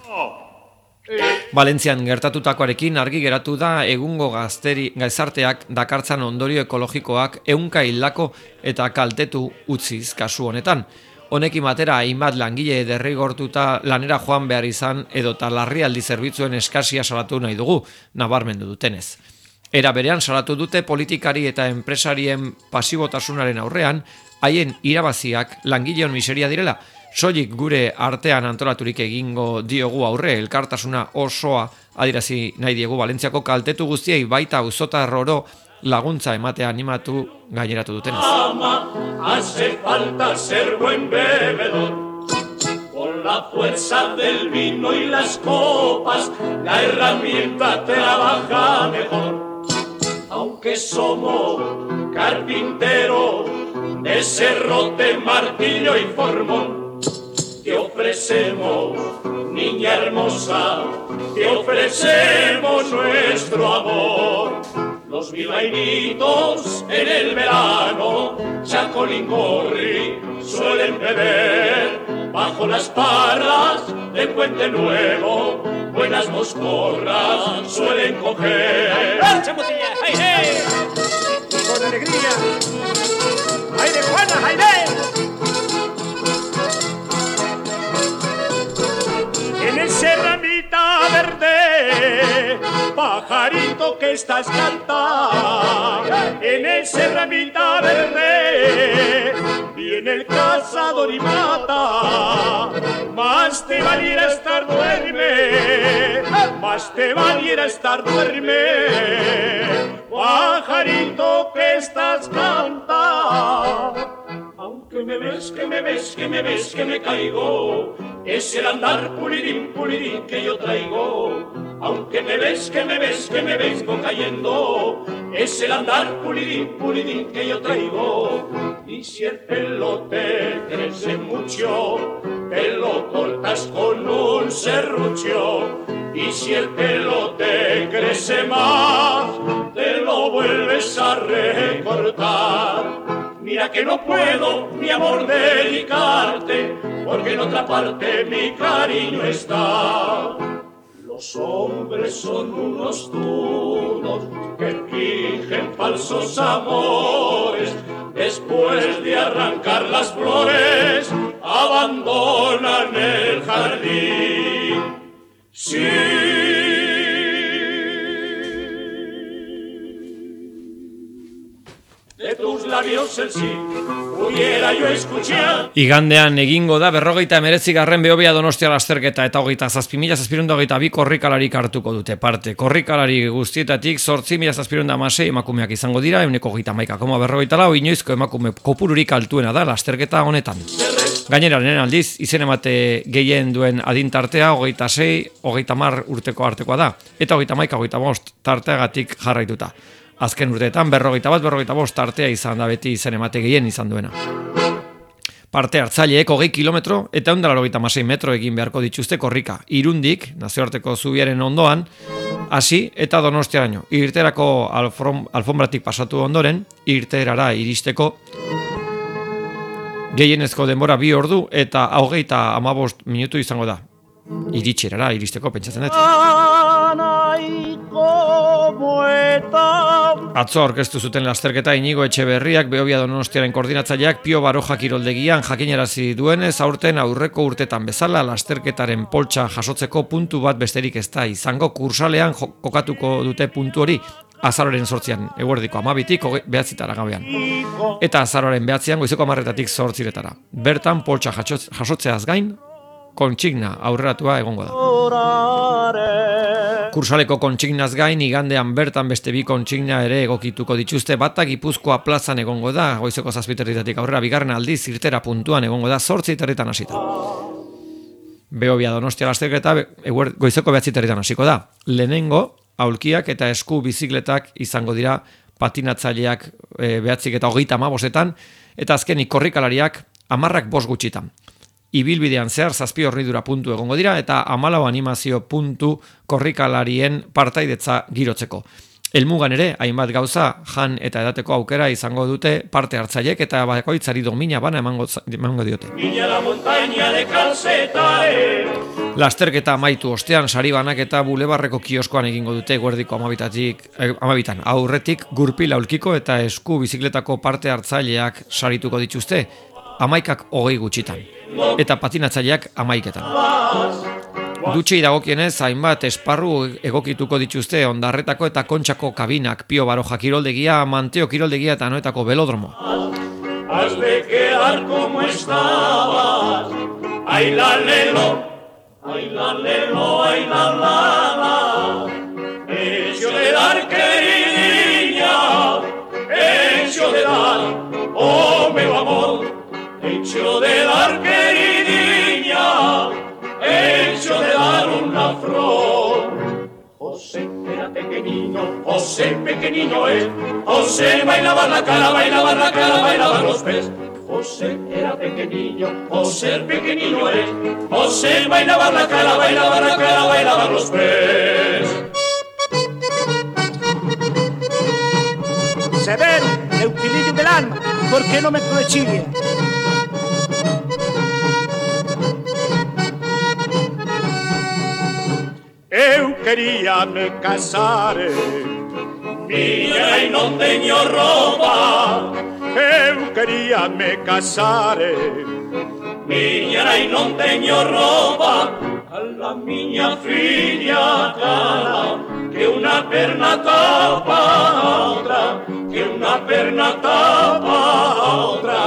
[SPEAKER 1] Valentzian gertatutakoarekin argi geratu da egungo gazteri gazarteak dakartzan ondorio ekologikoak ehunka hildako eta kaltetu utziz kasu honetan. Honekin batera hainbat langile derrigortuta lanera joan behar izan edota larrialdi zerbitzuen eskasia salatu nahi dugu, nabarmendu dutenez. Era berean salatu dute politikari eta enpresarien pasibotasunaren aurrean, haien irabaziak langileon miseria direla, soilik gure artean antolaturik egingo diogu aurre elkartasuna osoa adirazi nahi diegu Valentziako kaltetu guztiei baita auzotar oro laguntza ematea animatu gaineratu dutenez.
[SPEAKER 3] Ama, hace falta ser buen bebedor. Con la fuerza del vino y las copas, la herramienta trabaja mejor. Aunque somos carpinteros de serrote, martillo y formón, te ofrecemos, niña hermosa, te ofrecemos nuestro amor. Los bilbainitos en el verano, chacolingorri, suelen beber bajo las parras de Puente Nuevo. Buenas moscorras suelen coger.
[SPEAKER 5] ¡Marcha, botella! ¡Ay, hey!
[SPEAKER 4] Con alegría. ¡Aire, Juana, aire! En ese ramita verde, pajarito que estás cantando, en ese ramita verde, viene el cazador y mata. Más te valiera estar duerme, más te valiera estar duerme.
[SPEAKER 3] pajarito que estás cantando. Aunque me ves, que me ves, que me ves, que me caigo, es el andar pulirín, pulirín que yo traigo. Aunque me ves, que me ves, que me vengo cayendo, es el andar pulirín, pulirín que yo traigo. Y si el pelo te crece mucho, te lo cortas con un serrucho. Y si el pelo te crece más, te lo vuelves a recortar. Mira que no puedo, mi amor, dedicarte, porque en otra parte mi cariño está. Los hombres son unos duros que fingen falsos amores. Después de arrancar las flores, abandonan el jardín. Sí. De tus labios el sí pudiera yo escuchar.
[SPEAKER 1] Igandean egingo da berrogeita hemeretzigarren Behobia Donostia lasterketa eta hogeita zazpi mila zazpiehun eta hogeita bi korrikalarik hartuko dute parte. Korrikalari guztietatik zortzi mila zazpiehun eta hamasei emakumeak izango dira, ehuneko hogeita hamaika koma berrogeita lau inoizko emakume kopururik altuena da lasterketa honetan. Gainera, lehen aldiz, izen emate gehien duen adintartea hogeita sei, hogeita hamar urteko artekoa da, eta hogeita hamaika, hogeita bost tarteagatik jarraituta. Azken urteetan berrogeita bat, berrogeita bost tartea izan da beti izen emate gehien izan duena. Parte hartzaileek hogei kilometro eta ehun eta laurogeita hamasei metro egin beharko dituzte korrika. Irundik, nazioarteko zubiaren ondoan, hasi eta Donostiaraino. Irteerako alfombratik pasatu ondoren, irteerara iristeko gehienezko denbora bi ordu eta hogeita hamabost minutu izango da. Iritxerara iristeko pentsatzen dut. Atzo aurkeztu zuten lasterketa Inigo Etxeberriak Behobia Donostiaren koordinatzaileak Pio Baroja kiroldegian jakinarazi duenez, aurten aurreko urtetan bezala lasterketaren poltsa jasotzeko puntu bat besterik ez da izango. Kursalean kokatuko dute puntu hori azaroren sortzian, eguerdiko amabitik behatzitara gabean. Eta azaroren behatzian goizeko amarretatik sortziretara. Bertan poltsa jasotzeaz gain, kontsigna aurreratua egongo da. Kursaleko kontxignaz gain, igandean bertan beste bi kontsigna ere egokituko dituzte. Bata Gipuzkoa plazan egongo da, goizeko zazpiterritatik aurrera, bigarren aldiz irtera puntuan egongo da, zortzi territan hasita. Behobia Donostia lasterketa goizeko behatzi territan hasiko da. Lehenengo, aulkiak eta esku bizikletak izango dira patinatzaileak behatzik eta hogeita hamabostetan, eta azkenik korrikalariak hamarrak bost gutxitan. Ibilbidean zehar zazpi hornidura puntu egongo dira eta hamalau animazio puntu korrikalarien partaidetza girotzeko. Helmugan ere, hainbat gauza, jan eta edateko aukera izango dute parte hartzaileek eta bakoitzari domina bana emango, emango diote. Lasterketa amaitu ostean sari banak eta bulebarreko kioskoan egingo dute eguerdiko amabitatik, eh, amabitan. Aurretik gurpil aulkiko eta esku bizikletako parte hartzaileak sarituko dituzte, amaikak hogei gutxitan, eta patinatzaileak amaiketan. Dutxei dagokienez, hainbat esparru egokituko dituzte Ondarretako eta Kontxako kabinak, Pio Baroja kiroldegia, Manteo kiroldegia eta Anoetako velodromo.
[SPEAKER 3] Has de quedar como estabas, ay la lelo, ay la lelo, ay la la la, hecho de dar queridilla, hecho de dar, oh meu amor, hecho de dar queridilla, hecho de dar una flor. José era pequeñito, José pequeñito es, José bailaba la cara, bailaba la cara, bailaba los pies. José era pequeñito, José pequeñito es, José bailaba la cara, bailaba la cara, bailaba los pies.
[SPEAKER 4] Severo, Euquilillo del alma, ¿por qué no me cochilla? Eu quería me casare,
[SPEAKER 3] Miña e non teño roupa,
[SPEAKER 4] eu quería me casare,
[SPEAKER 3] miña e non teño roupa, a la miña filla cara, que una perna tapa a outra, que una perna tapa a outra,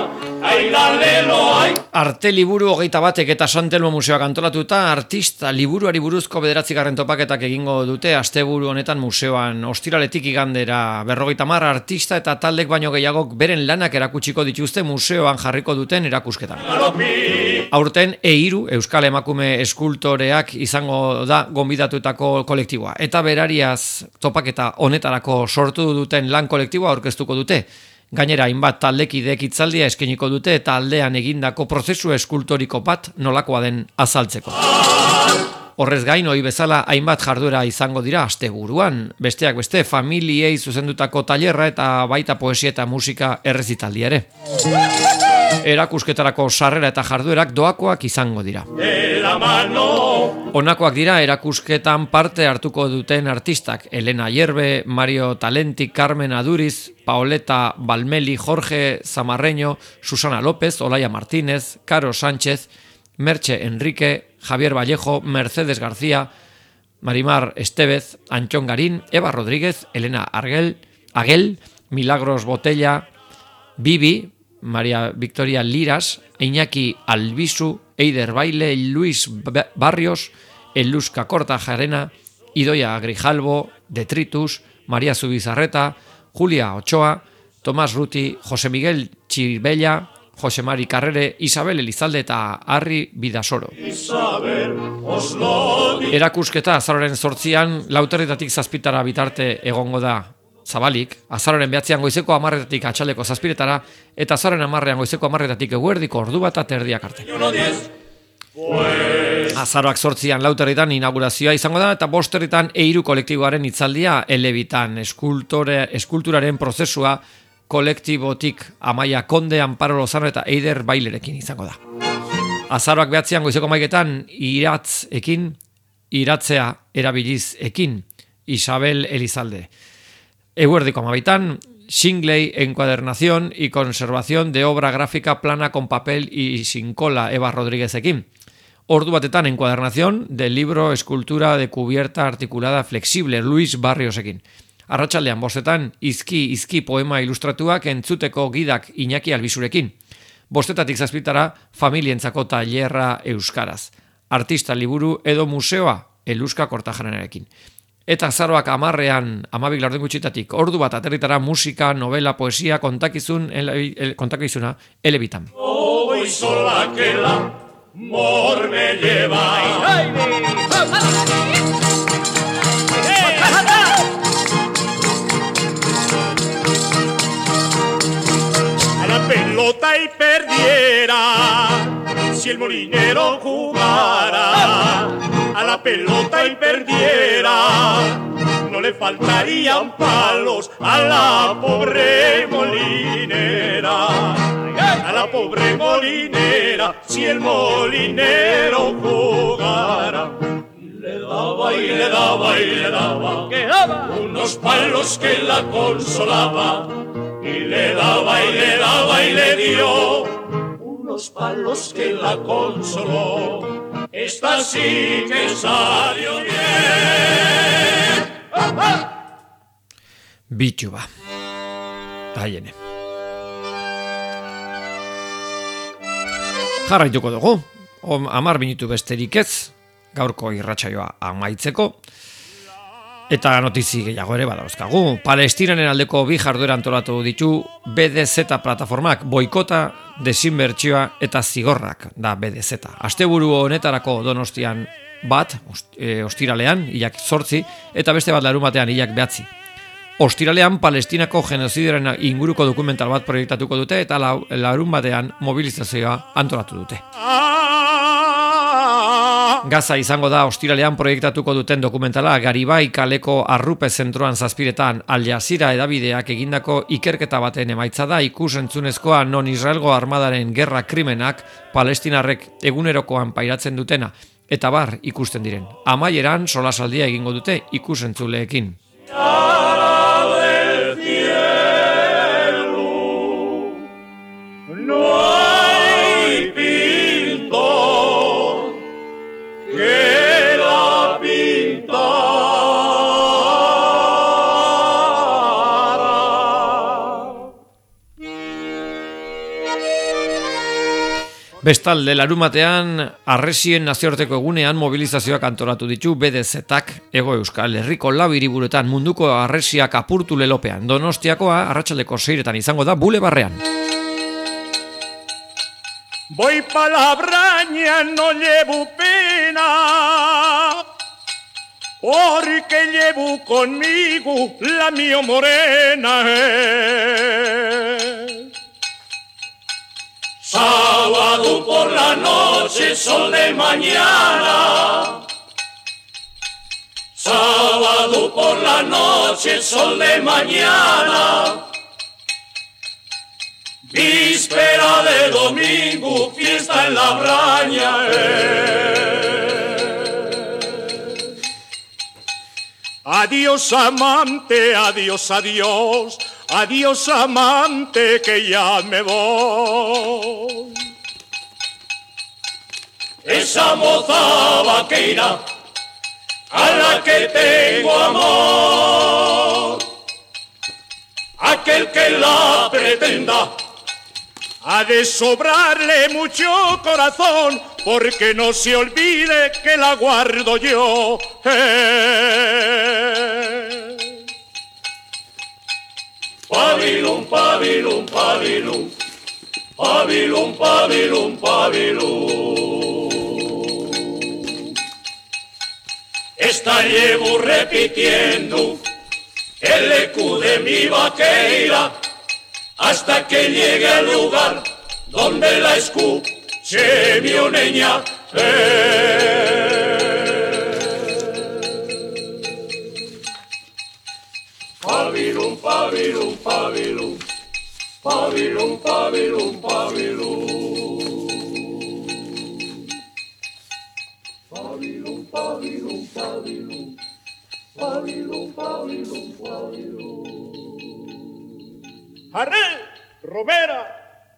[SPEAKER 1] Arte liburu hogeita batek eta Santelmo Museoak antolatuta artista liburuari buruzko bederatzigarren topaketak egingo dute asteburu honetan museoan. Ostiraletik igandera berrogeita hamar artista eta taldek baino gehiagok beren lanak erakutsiko dituzte museoan jarriko duten erakusketan. Aurten E hiru Euskal Emakume Eskultoreak izango da gonbidatutako kolektiboa. Eta berariaz topaketa honetarako sortu duten lan kolektiboa aurkeztuko dute. Gainera, hainbat taldekidek hitzaldia eskainiko dute eta aldean egindako prozesu eskultoriko bat nolakoa den azaltzeko. Horrez gain, ohi bezala hainbat jarduera izango dira asteburuan, besteak beste familiei zuzendutako tailerra eta baita poesia eta musika errezitaldia ere. Erakusketarako sarrera eta jarduerak doakoak izango dira. Honakoak dira erakusketan parte hartuko duten artistak: Elena Hierbe, Mario Talenti, Carmen Aduriz, Paoleta Balmeli, Jorge Zamarreño, Susana López, Olaya Martínez, Caro Sánchez, Merche Enrique, Javier Vallejo, Mercedes García, Marimar Estevez, Antxon Garín, Eva Rodríguez, Elena Arguel, Aguel, Milagros Botella, Bibi, María Victoria Liras, Iñaki Albizu, Eider Baile, Luis Barrios, Eluska Kortajarena, Idoia Grijalbo, Detritus, María Zubizarreta, Julia Ochoa, Tomás Ruti, José Miguel Chibella, José Mari Carrere, Isabel Elizalde eta Harri Bidasoro. Erakusketa azaroren zortzian, lauterritatik zazpitara bitarte egongo da zabalik, azaroren behatzean goizeko amarretatik atxaleko zazpiretara, eta azaroren amarrean goizeko amarretatik eguerdiko ordu bat eta erdiak arte. Azaroak zortzian lauterritan inaugurazioa izango da, eta bosterritan E hiru kolektiboaren hitzaldia elebitan, eskulturaren prozesua kolektibotik Amaia Konde, Amparo Lozano eta Eider Bailerekin izango da. Azaroak behatzean goizeko maiketan iratz ekin, iratzea erabiliz ekin, Isabel Elizalde. Eguerdiko amabaitan, Shingley, encuadernación y conservación de obra gráfica plana con papel y sin cola, Eva Rodríguez ekin. Ordu batetan, encuadernación del libro Escultura de cubierta articulada flexible, Luis Barrios ekin. Arratsaldean bostetan, izki, izki poema ilustratuak entzuteko gidak Iñaki Albizurekin. Bostetatik zazpitara, familientzako tailerra euskaraz. Artista liburu edo museoa, Eluska Kortajarenarekin. Eta azaroak amarrean, amabik laurden gutxitatik, ordu bat aterritara musika, novela, poesia, kontakizun, ele, ele, kontakizuna, elebitan.
[SPEAKER 2] Voy sola que la amor me lleva. A la pelota y perdiera, si el molinero jugara. A la pelota y perdiera, no le faltarían palos a la pobre molinera, a la pobre molinera, si el molinero jugara. Y le daba y le daba y le daba, ¿qué daba? Unos palos que la consolaba, y le daba y le daba y le dio unos palos que la consoló. Esta sí que salió bien.
[SPEAKER 1] Bitxu ba. Haiene. Jarraituko dugu. Amar minutu besterik ez. Gaurko irratsaioa amaitzeko. Eta notizi gehiago ere badauzkagu. Palestinanen aldeko bi jarduera antolatu ditu B D Z plataformak, boikota, desinbertsioa eta zigorrak da B D Z. Asteburu honetarako Donostian bat, ostiralean, hilak zortzi, eta beste bat larun batean hilak behatzi. Ostiralean Palestinako genozidioaren inguruko dokumental bat proiektatuko dute eta larun batean mobilizazioa antolatu dute. Gaza izango da ostiralean proiektatuko duten dokumentala Garibai kaleko arrupe zentroan zazpiretan Al Jazeera edabideak egindako ikerketa baten emaitza da ikus-entzunezkoa non Israelgo armadaren gerra krimenak palestinarrek egunerokoan pairatzen dutena eta bar ikusten diren. Amaieran solasaldia egingo dute ikus-entzuleekin. Bestalde, larumatean, Harresien nazioarteko egunean mobilizazioak antolatu ditu B D Z-ak Hego Euskal Herriko lau hiriburuetan munduko harresiak apurtu lelopean. Donostiakoa arratsaldeko seiretan izango da Bulebarrean.
[SPEAKER 3] Voy pa la braña, no llevo pena, porque llevo conmigo la mía morena. Sábado por la noche, sol de mañana. Sábado por la noche, sol de mañana. Víspera de domingo, fiesta en la braña. Eh. Adiós amante, adiós, adiós. Adiós amante, que ya me voy. Esa moza vaqueira a la que tengo amor, aquel que la pretenda ha de sobrarle mucho corazón, porque no se olvide que la guardo yo. Eh. Pavilum, pavilum, pavilum, pavilum, pavilum, pavilum. Esta llevo repitiendo el eco de mi vaqueira hasta que llegue al lugar donde la escuche mi oneña. Eh. Pavilum, pavilum, pavilum, pavilum, pavilum, pavilum. Pavilum, pavilum, pavilum, pavilum, pavilum, pavilum. ¡Arre! ¡Romera!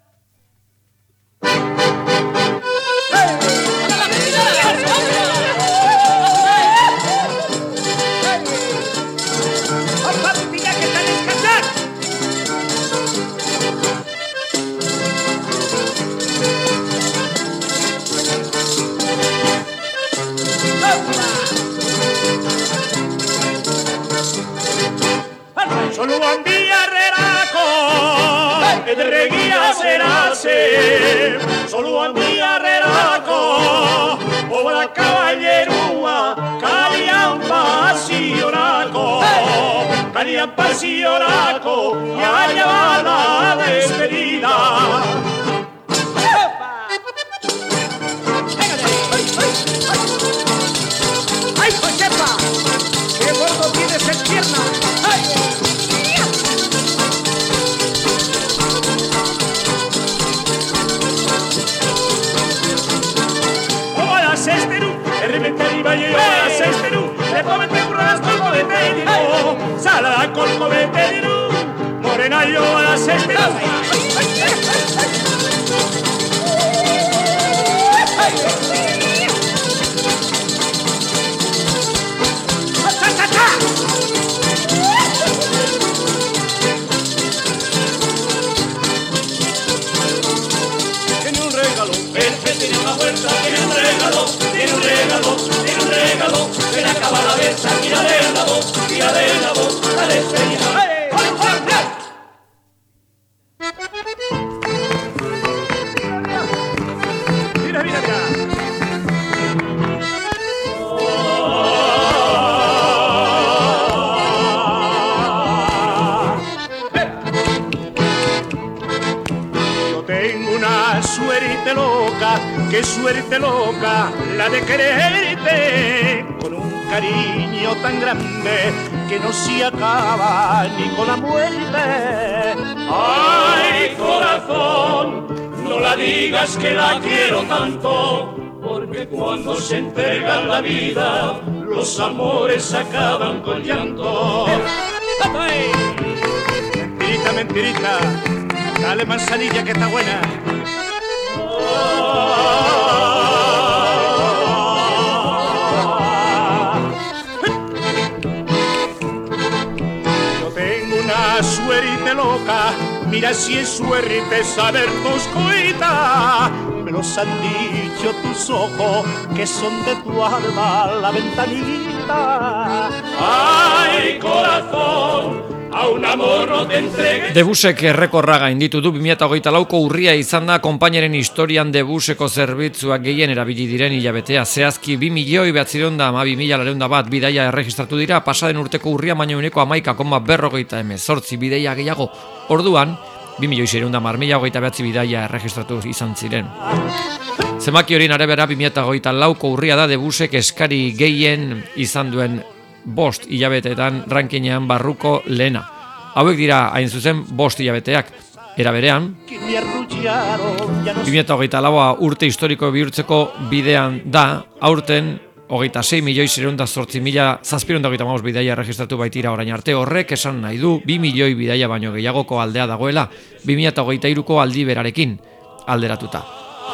[SPEAKER 3] Solo un día relaco, que te reguía serase. Solo un día relaco, o la caballerúa, calían pasionaco, calían pasionaco, y allá va la despedida. ¡Ay, Josefa! ¡Qué gordo tienes en pierna! ¡Ay! De repente arriba yo a seis perú, le comete burras con cometerino, salada con cometerino, morena yo a las seis perú. Tiene un regalo, el que tiene una puerta, tiene un regalo. Tiene un regalo, tiene un regalo, se le acaba la versa, tira de la voz, tira de la voz, la despedida. ¡Hey! Mira, mira, mira. Yo tengo una suerte loca, qué suerte loca la de quererte con un cariño tan grande que no se acaba ni con la muerte. Ay, corazón, no la digas que la quiero tanto, porque cuando se entrega la vida, los amores acaban con llanto. Mentirita, mentirita, dale manzanilla que está buena. Suerte loca, mira si es suerte saber coscoita, me
[SPEAKER 4] nos han dicho tus ojos que son de tu alma la ventanita.
[SPEAKER 3] Ay, corazón, a un amor no te entregues.
[SPEAKER 1] Debusek errekorra gainditu du bi mila hogeita lauko urria izan da konpainaren historian Debuseko zerbitzuak gehien erabili diren hilabetea. Zehazki bi milioi bederatziehun eta hamabi mila laurehun eta bat bidaia erregistratu dira, pasaden urteko urria baino ehuneko hamaika koma berrogeita hemezortzi bidaia gehiago. Orduan, bi milioi seiehun eta hamar mila hogeita bederatzi bidaia erregistratu izan ziren. Zenbaki horien arabera bi mila hogeita lauko urria da Debusek eskari gehien izan duen bost hilabeteetan rankinean barruko lehena. Hauek dira hain zuzen bost hilabeteak. Era berean, bi mila hogeita laua urte historiko bihurtzeko bidean da, aurten hogeita sei milioi seiehun eta zortzi mila zazpiehun eta hogeita hamabost bidaia erregistratu baitira orain arte. Horrek esan nahi du bi milioi bidaia baino gehiagoko aldea dagoela bi mila hogeita hiruko aldi berarekin alderatuta.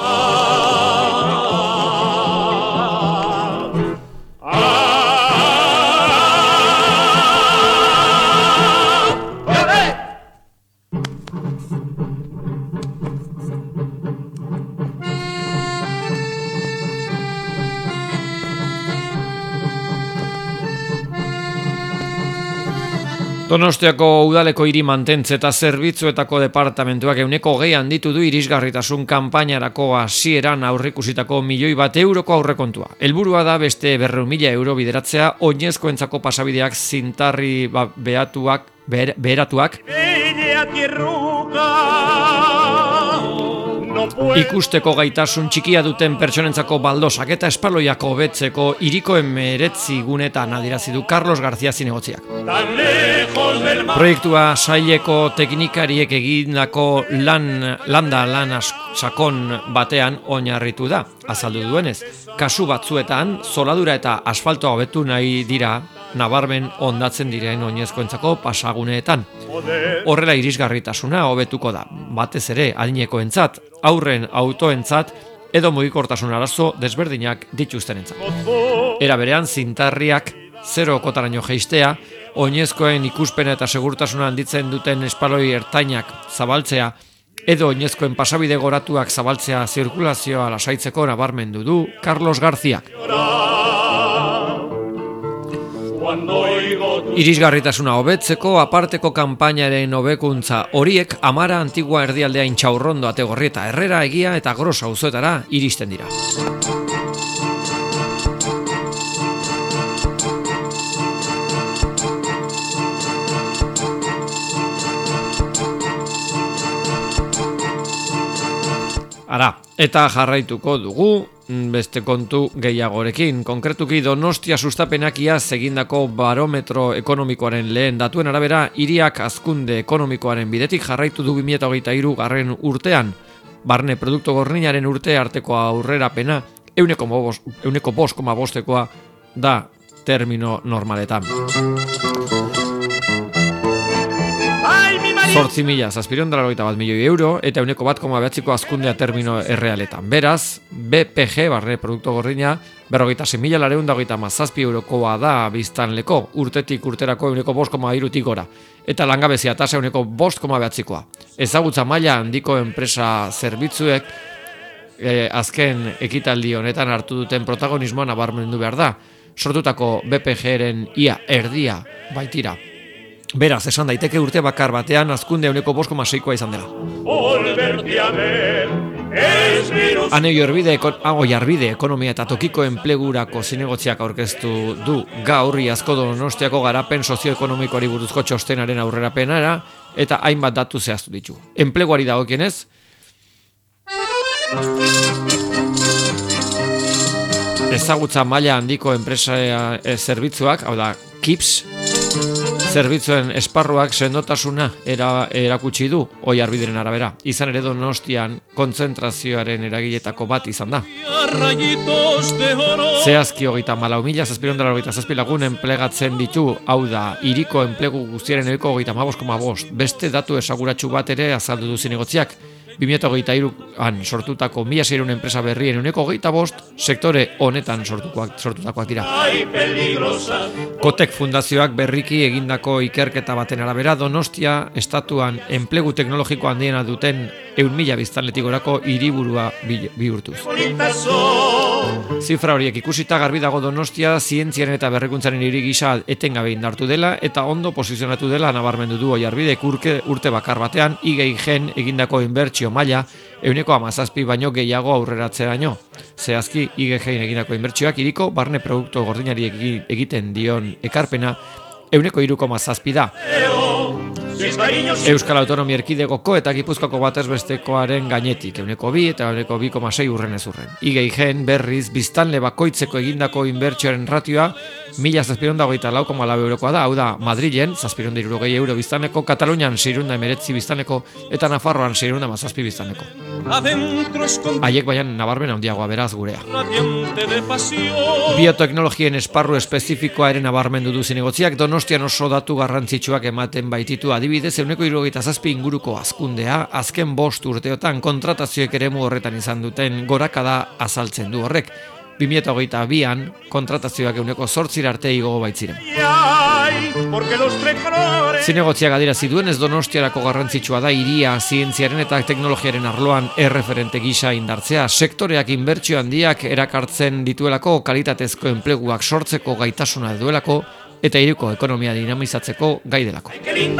[SPEAKER 1] Donostiako udaleko hiri mantentze eta zerbitzuetako departamentuak ehuneko hogei handitu du irisgarritasun kanpainarako hasieran aurreikusitako milioi bat euroko aurrekontua. Helburua da beste berrehun mila euro bideratzea oinezkoentzako pasabideak zintarri ba, behatuak, ber, beheratuak ikusteko gaitasun txikia duten pertsonentzako baldosak eta espaloiak hobetzeko hiriko hemeretzi gunetan adierazi du Carlos García zinegotziak. Proiektua saileko teknikariek egindako lan landa lan sakon batean oinarritu da. Azaldu duenez, kasu batzuetan zoladura eta asfaltoa hobetu nahi dira nabarmen ondatzen diren oinezkoentzako pasaguneetan. Horrela irisgarritasuna hobetuko da, batez ere adinekoentzat, aurren autoentzat edo mugikortasun arazo desberdinak dituztenentzat. Era berean zintarriak zero kotaraino jeistea, oinezkoen ikuspena eta segurtasuna handitzen duten espaloi ertainak zabaltzea edo oinezkoen pasabide goratuak zabaltzea zirkulazioa lasaitzeko nabarmendu du Carlos Garziak. Irisgarritasuna hobetzeko aparteko kanpainaren hobekuntza horiek Amara Antigua erdialdea Intxaurrondo Ategorrieta Herrera Egia eta Gros auzoetara iristen dira. Ara, eta jarraituko dugu beste kontu gehiagorekin. Konkretuki Donostia sustapenak iaz egindako barometro ekonomikoaren lehen datuen arabera, hiriak hazkunde ekonomikoaren bidetik jarraitu du bi mila hogeita hiru garren urtean. Barne produktu gordinaren urte arteko aurrerapena ehuneko bost koma bostekoa da termino normaletan. Zortzi mila zazpiehun eta laurogeita bat milioi euro eta ehuneko bat koma bederatziko hazkundea termino errealetan. Beraz, B P G, barne produktu gordina, berrogeita sei mila laurehun eta hogeita hamazazpi eurokoa da biztanleko, urtetik urterako ehuneko bost koma hirutik gora. Eta langabezia tasa ehuneko bost koma bederatzikoa. Ezagutza maila handiko enpresa zerbitzuek eh, azken ekitaldi honetan hartu duten protagonismoa nabarmendu behar da. Sortutako B P G-ren ia erdia baitira. Beraz, esan daiteke urte bakar batean hazkunde ehuneko bost koma seikoa izan dela. Ane Oiarbide ekonomia eta tokiko enplegurako zinegotziak aurkeztu du gaur iazko Donostiako garapen sozioekonomikoari buruzko txostenaren aurrerapenara eta hainbat datu zehaztu ditu. Enpleguari dagokienez, ezagutza maila handiko enpresa e, zerbitzuak, hau da, K I P S, zerbitzuen esparruak sendotasuna era, erakutsi du Oiarbideren arabera. Izan ere Donostian kontzentrazioaren eragiletako bat izan da. Zehazki hogeita hamalau mila zazpiehun eta laurogeita zazpi lagun enplegatzen ditu, hau da, hiriko enplegu guztiaren ehuneko hogeita hamabost koma bost. Beste datu esaguratsu bat ere azaldu du zinegotziak. bi mila hogeita hiruan sortutako mila seiehun enpresa berrien ehuneko hogeita bost sektore honetan sortukoak, sortutakoak dira. Kotek fundazioak berriki egindako ikerketa baten arabera Donostia estatuan enplegu teknologiko handiena duten ehun mila biztanletik gorako hiriburua bihurtuz. Zifra horiek ikusita garbi dago Donostia zientziaren eta berrikuntzaren hiri gisa etengabe indartu dela eta ondo posizionatu dela nabarmendu du Oiarbidek urte bakar batean I G I-gen egindako inbertsio maila ehuneko hamazazpi baino gehiago aurreratzeraino. Zehazki I G I-gen egindako inbertsioak hiriko barne produktu gordinari egiten dion ekarpena ehuneko hiru koma zazpi da. Euskal Autonomia Erkidegoko eta Gipuzkoako batez bestekoaren gainetik ehuneko bi eta ehuneko bi koma sei urren ez urren. I G I-gen berriz biztanle bakoitzeko egindako inbertsioaren ratioa mila zazpiehun eta hogeita lau koma lau eurokoa da, hau da Madrilen zazpiehun eta hirurogei euro biztanleko, Katalunian seiehun eta hemeretzi biztanleko eta Nafarroan seiehun eta hamazazpi biztanleko. Haiek baina nabarmen handiagoa beraz gurea. Bioteknologien esparru espezifikoa ere nabarmendu du zinegotziak Donostian oso datu garrantzitsuak ematen baititu adibidez ehuneko hirurogeita zazpi inguruko hazkundea azken bost urteotan kontratazioek eremu horretan izan duten gorakada azaltzen du horrek. bi mila hogeita bian kontratazioak ehuneko zortzira arte igo baitziren. Zinegotziak adierazi duenez Donostiarako garrantzitsua da hiria zientziaren eta teknologiaren arloan erreferente gisa indartzea, sektoreak inbertsio handiak erakartzen dituelako, kalitatezko enpleguak sortzeko gaitasuna duelako eta hiriko ekonomia dinamizatzeko gai delako.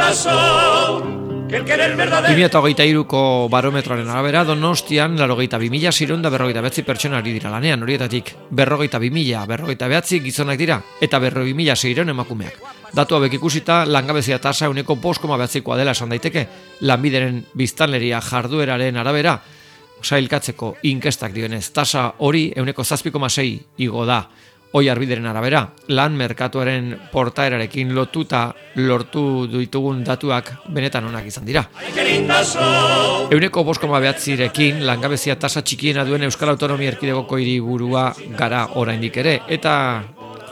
[SPEAKER 1] bi mila hogeita hiruko barometroaren arabera Donostian laurogeita bi mila seiehun eta berrogeita bederatzi pertsona ari dira lanean, horietatik berrogeita bi mila berrogeita bederatzi gizonak dira eta berrogei mila seiehun emakumeak. Datu hauek ikusita langabezia tasa ehuneko bost koma bederatzikoa dela esan daiteke, lanbideren biztanleria jardueraren arabera sailkatzeko inkestak dionez, tasa hori ehuneko zazpi koma sei igo da. Oiarbideren arabera, lan merkatuaren portaerarekin lotuta lortu ditugun datuak benetan onak izan dira. Ehuneko bost koma bederatzirekin langabezia tasa txikiena duen Euskal Autonomia Erkidegoko hiriburua gara oraindik ere, eta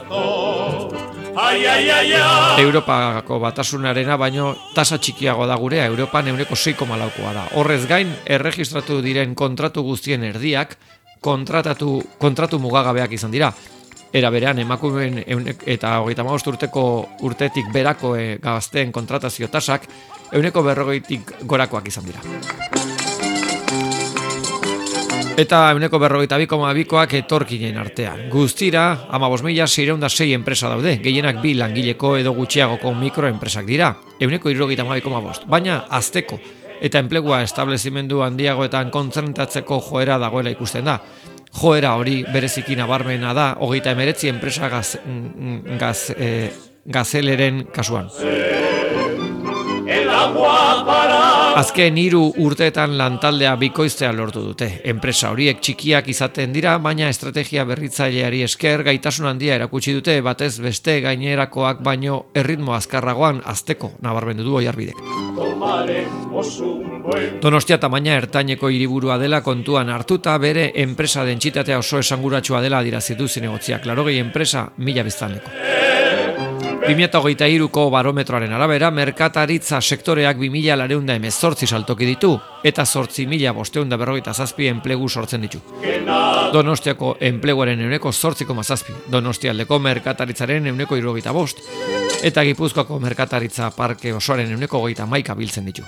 [SPEAKER 1] Europako batasunarena baino tasa txikiago da gurea, Europan ehuneko sei koma laukoa da. Horrez gain, erregistratu diren kontratu guztien erdiak kontratatu, kontratu mugagabeak izan dira. Era berean emakumeen eta hogeita hamabost urteko urtetik berako e, gazteen kontratazio tasak ehuneko berrogeitik gorakoak izan dira. Eta ehuneko berrogeita bi koma bikoak etorkinen artean. Guztira, hamabost mila seiehun eta sei enpresa daude, gehienak bi langileko edo gutxiagoko mikroenpresak dira, ehuneko hirurogeita hamabi koma bost, baina azteko eta enplegua establezimendu handiagoetan konzentratzeko joera dagoela ikusten da. Joera hori bereziki nabarmena da hogeita hemeretzi enpresa gaz, gaz, eh, gazeleren kasuan. Azken hiru urteetan lantaldea bikoiztea lortu dute. Enpresa horiek txikiak izaten dira, baina estrategia berritzaileari esker gaitasun handia erakutsi dute batez beste gainerakoak baino erritmo azkarragoan azteko nabarmendu du Oiarbidek. Donostia tamaina ertaineko hiriburua dela kontuan hartuta bere enpresa dentsitatea oso esanguratsua dela adierazi du zinegotziak, laurogei enpresa mila biztanleko. bi mila hogeita hiruko barometroaren arabera, merkataritza sektoreak bi mila laurehun eta hemezortzi saltoki ditu eta zortzi mila bostehun eta berrogeita zazpi enplegu sortzen ditu. Donostiako enpleguaren ehuneko zortzi koma zazpi, Donostialdeko merkataritzaren ehuneko hirurogeita bost eta Gipuzkoako merkataritza parke osoaren ehuneko hogeita hamaika biltzen ditu.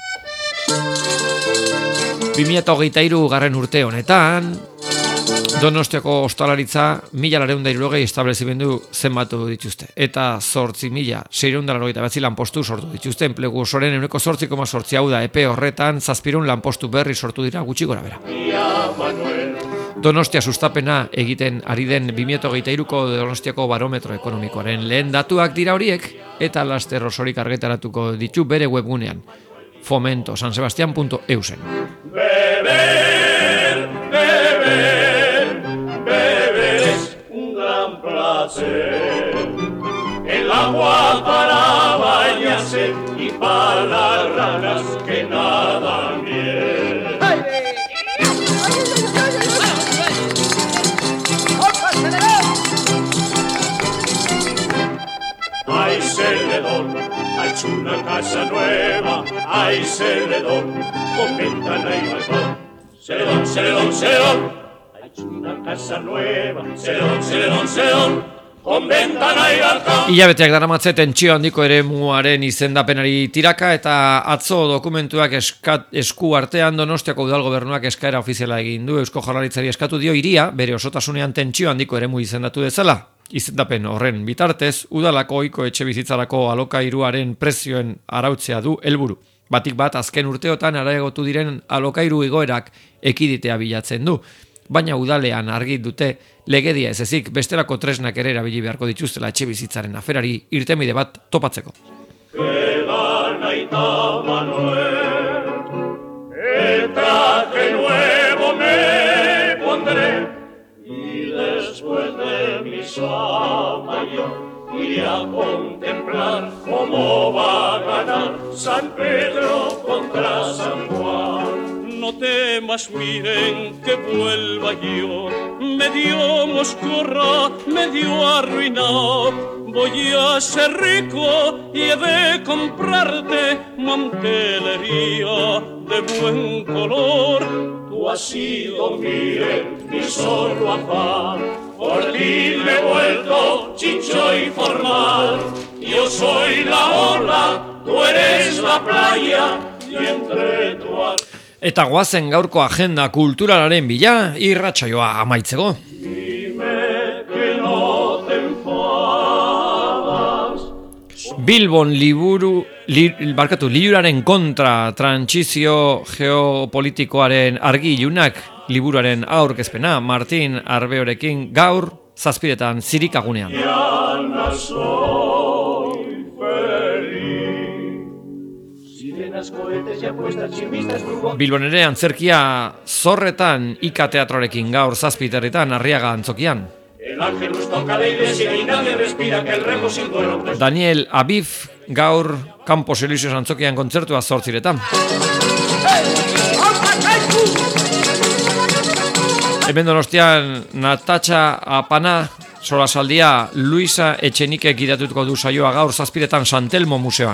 [SPEAKER 1] bi mila hogeita hiru garren urte honetan, Donostiako ostalaritza mila laurehun eta hirurogei establezimendu zenbatu dituzte eta zortzi mila seiehun eta laurogeita bederatzi lanpostu sortu dituzte enplegu osoren ehuneko zortzi koma zortzi, hau da epe horretan zazpirun lanpostu berri sortu dira gutxi gora bera. Donostia sustapena egiten ari den bi mila hogeita hiruko Donostiako barometro ekonomikoaren lehen datuak dira horiek eta laster osorik argitaratuko ditu bere webgunean fomento san sebastian punto eusen.
[SPEAKER 3] El agua para bañarse y para las ranas que nadan bien. Ay, celedón,
[SPEAKER 2] ha hecho una casa nueva, hay Celedón, con ventana y balcón. Celedón, Celedón, Celedón, ha hecho una casa nueva, Celedón, Celedón, Celedón, con ventana y balcón.
[SPEAKER 1] Ilabeteak daramatze tentsio handiko eremuaren izendapenari tiraka eta atzo dokumentuak eskat, esku artean Donostiako udalgobernuak eskaera ofiziala egin du. Eusko Jaurlaritzari eskatu dio hiria bere osotasunean tentsio handiko eremu izendatu dezala. Izendapen horren bitartez, udalako ohiko etxe bizitzarako alokairuaren prezioen arautzea du helburu. Batik bat azken urteotan areagotu diren alokairu igoerak ekiditea bilatzen du. Baina udalean argi dute legedia ez ezik bestelako tresnak ere erabili beharko dituztela etxe bizitzaren aferari irtenbide bat topatzeko.
[SPEAKER 2] Y a contemplar cómo va a ganar San Pedro contra San Juan.
[SPEAKER 3] No temas, miren que vuelva yo, medio moscorra, medio arruinado. Voy a ser rico y he de comprarte mantelería de buen color.
[SPEAKER 2] Tú has sido, miren, mi solo afán. Por ti me he vuelto chicho y formal. Yo soy la ola, tú eres la playa, y entre tu ar...
[SPEAKER 1] Eta goazen gaurko agenda kulturalaren bila irratsaioa amaitzeko.
[SPEAKER 2] Dime que no te enfadas.
[SPEAKER 1] Bilbon liburu, li, barkatu, liburaren kontra trantsizio geopolitikoaren argi ilunak liburuaren aurkezpena Martin Arbeorekin gaur zazpiretan zirikagunean.
[SPEAKER 2] Ya no soy feliz. Sirenas, cohetes y apuestas chimistas.
[SPEAKER 1] Bilbon ere antzerkia Zorretan Ika teatrorekin gaur zazpiterritan Arriaga antzokian.
[SPEAKER 2] El ángel nos toca la iglesia y nadie respira que el remo sin duelo.
[SPEAKER 1] Daniel Aviv gaur Campos Elíseos antzokian kontzertua zortziretan. Hemen Donostian Natatxa Apana solasaldia Luisa Etxenike gidatutuko du saioa gaur zazpiretan Santelmo museoan.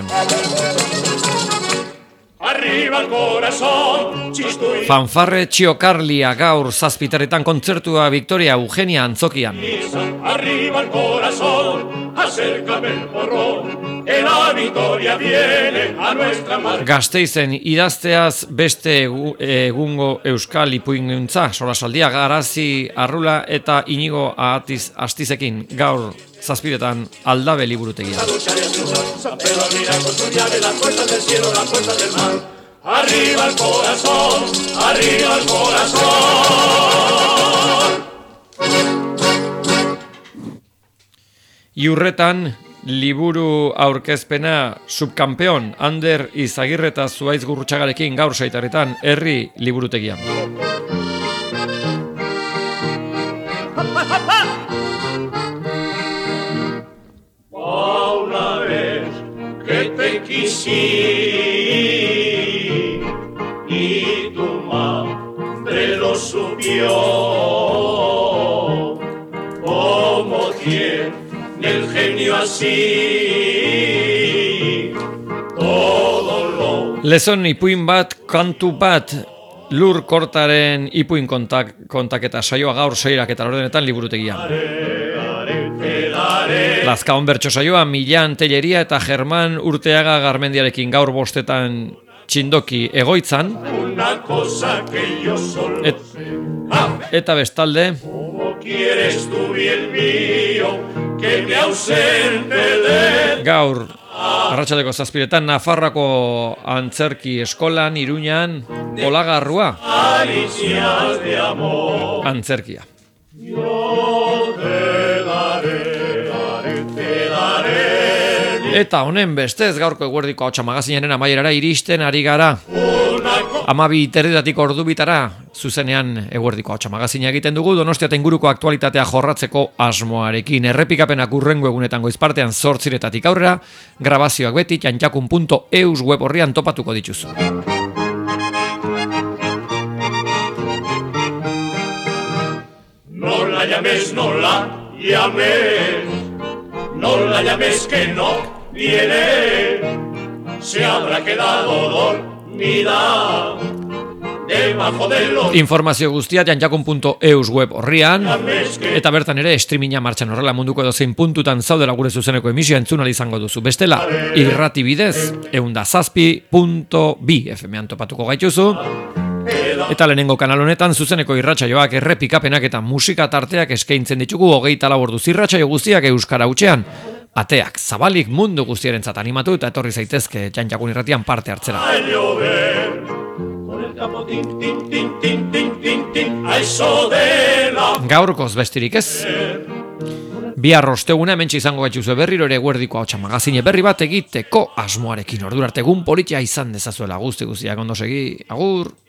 [SPEAKER 2] Arriba el corazón, chistu y
[SPEAKER 1] Fanfarre Txiokarlia gaur zazpiterritan kontzertua Victoria Eugenia antzokian.
[SPEAKER 2] arriba el corazón, acércame el morrón, que la victoria viene a nuestra mar.
[SPEAKER 1] Gasteizen idazteaz beste egungo euskal ipuinguntza solasaldia Garazi Arrula eta Inigo Ahatiz Astizekin gaur zazpiretan Aldabe liburutegia.
[SPEAKER 2] San Pedro abrirá con su llave las puertas del cielo, las puertas del mar. Arriba el corazón, arriba el corazón.
[SPEAKER 1] Iurretan liburu aurkezpena Subkampeon Ander Izagirre eta Zuaiz Gurrutxagarekin gaur seitarretan herri liburutegian.
[SPEAKER 2] Una vez que te quisí y tu madre lo supió, como tiene el genio así, todo lo...
[SPEAKER 1] Lezon ipuin bat, kantu bat, Lur Kortaren ipuin kontak, kontaketa saioa gaur seirak eta ordenetan liburutegian. Lazkaon bertso saioa Milan Telleria eta Germán Urteaga Garmendiarekin gaur bostetan txindoki egoitzan.
[SPEAKER 2] Una cosa que yo solo
[SPEAKER 1] Et, eta bestalde
[SPEAKER 2] ¿Cómo quieres tú bien mío que me ausente de...
[SPEAKER 1] gaur arratsaldeko zazpiretan Nafarroako antzerki eskolan Iruñan Olagarrua
[SPEAKER 2] Caricias de amor?
[SPEAKER 1] antzerkia.
[SPEAKER 2] Yo te daré, daré, te daré.
[SPEAKER 1] Eta honen bestez gaurko eguerdiko ahotsa magazinaren amaierara iristen ari gara.
[SPEAKER 2] Una cosa
[SPEAKER 1] Amabi terdidatik ordu bitara zuzenean eguerdiko ahotsa magazina egiten dugu Donostia eta inguruko aktualitatea jorratzeko asmoarekin. Errepikapenak urrengo egunetan goizpartean zortziretatik aurrera, grabazioak beti txantxakun puntu eus web horrian topatuko dituzu.
[SPEAKER 2] no la llames, no la llames, no la llames que no viene, se habrá quedado dormida debajo de los...
[SPEAKER 1] Informazio guztia janjakun puntu eus web horrian, eta bertan ere streaminga martxan horrela munduko edozein puntutan zaudela gure zuzeneko emisioa entzun ahal izango duzu. Bestela, irrati bidez, ehun eta zazpi puntu bi F M-an topatuko gaituzu. Eta lehenengo kanal honetan zuzeneko irratsaioak, errepikapenak eta musika tarteak eskaintzen ditugu hogeita lau orduz irratsaio guztiak euskara hutsean. Ateak zabalik mundu guztiarentzat animatu eta etorri zaitezke janjakun irratian parte hartzera. Gaurkoz bestirik ez. Bihar osteguna hementxe izango gaituzue berriro ere Eguerdiko Ahotsa magazine berri bat egiteko asmoarekin. Ordura arte egun politia izan dezazuela guzti guztiak ondo segi. Agur.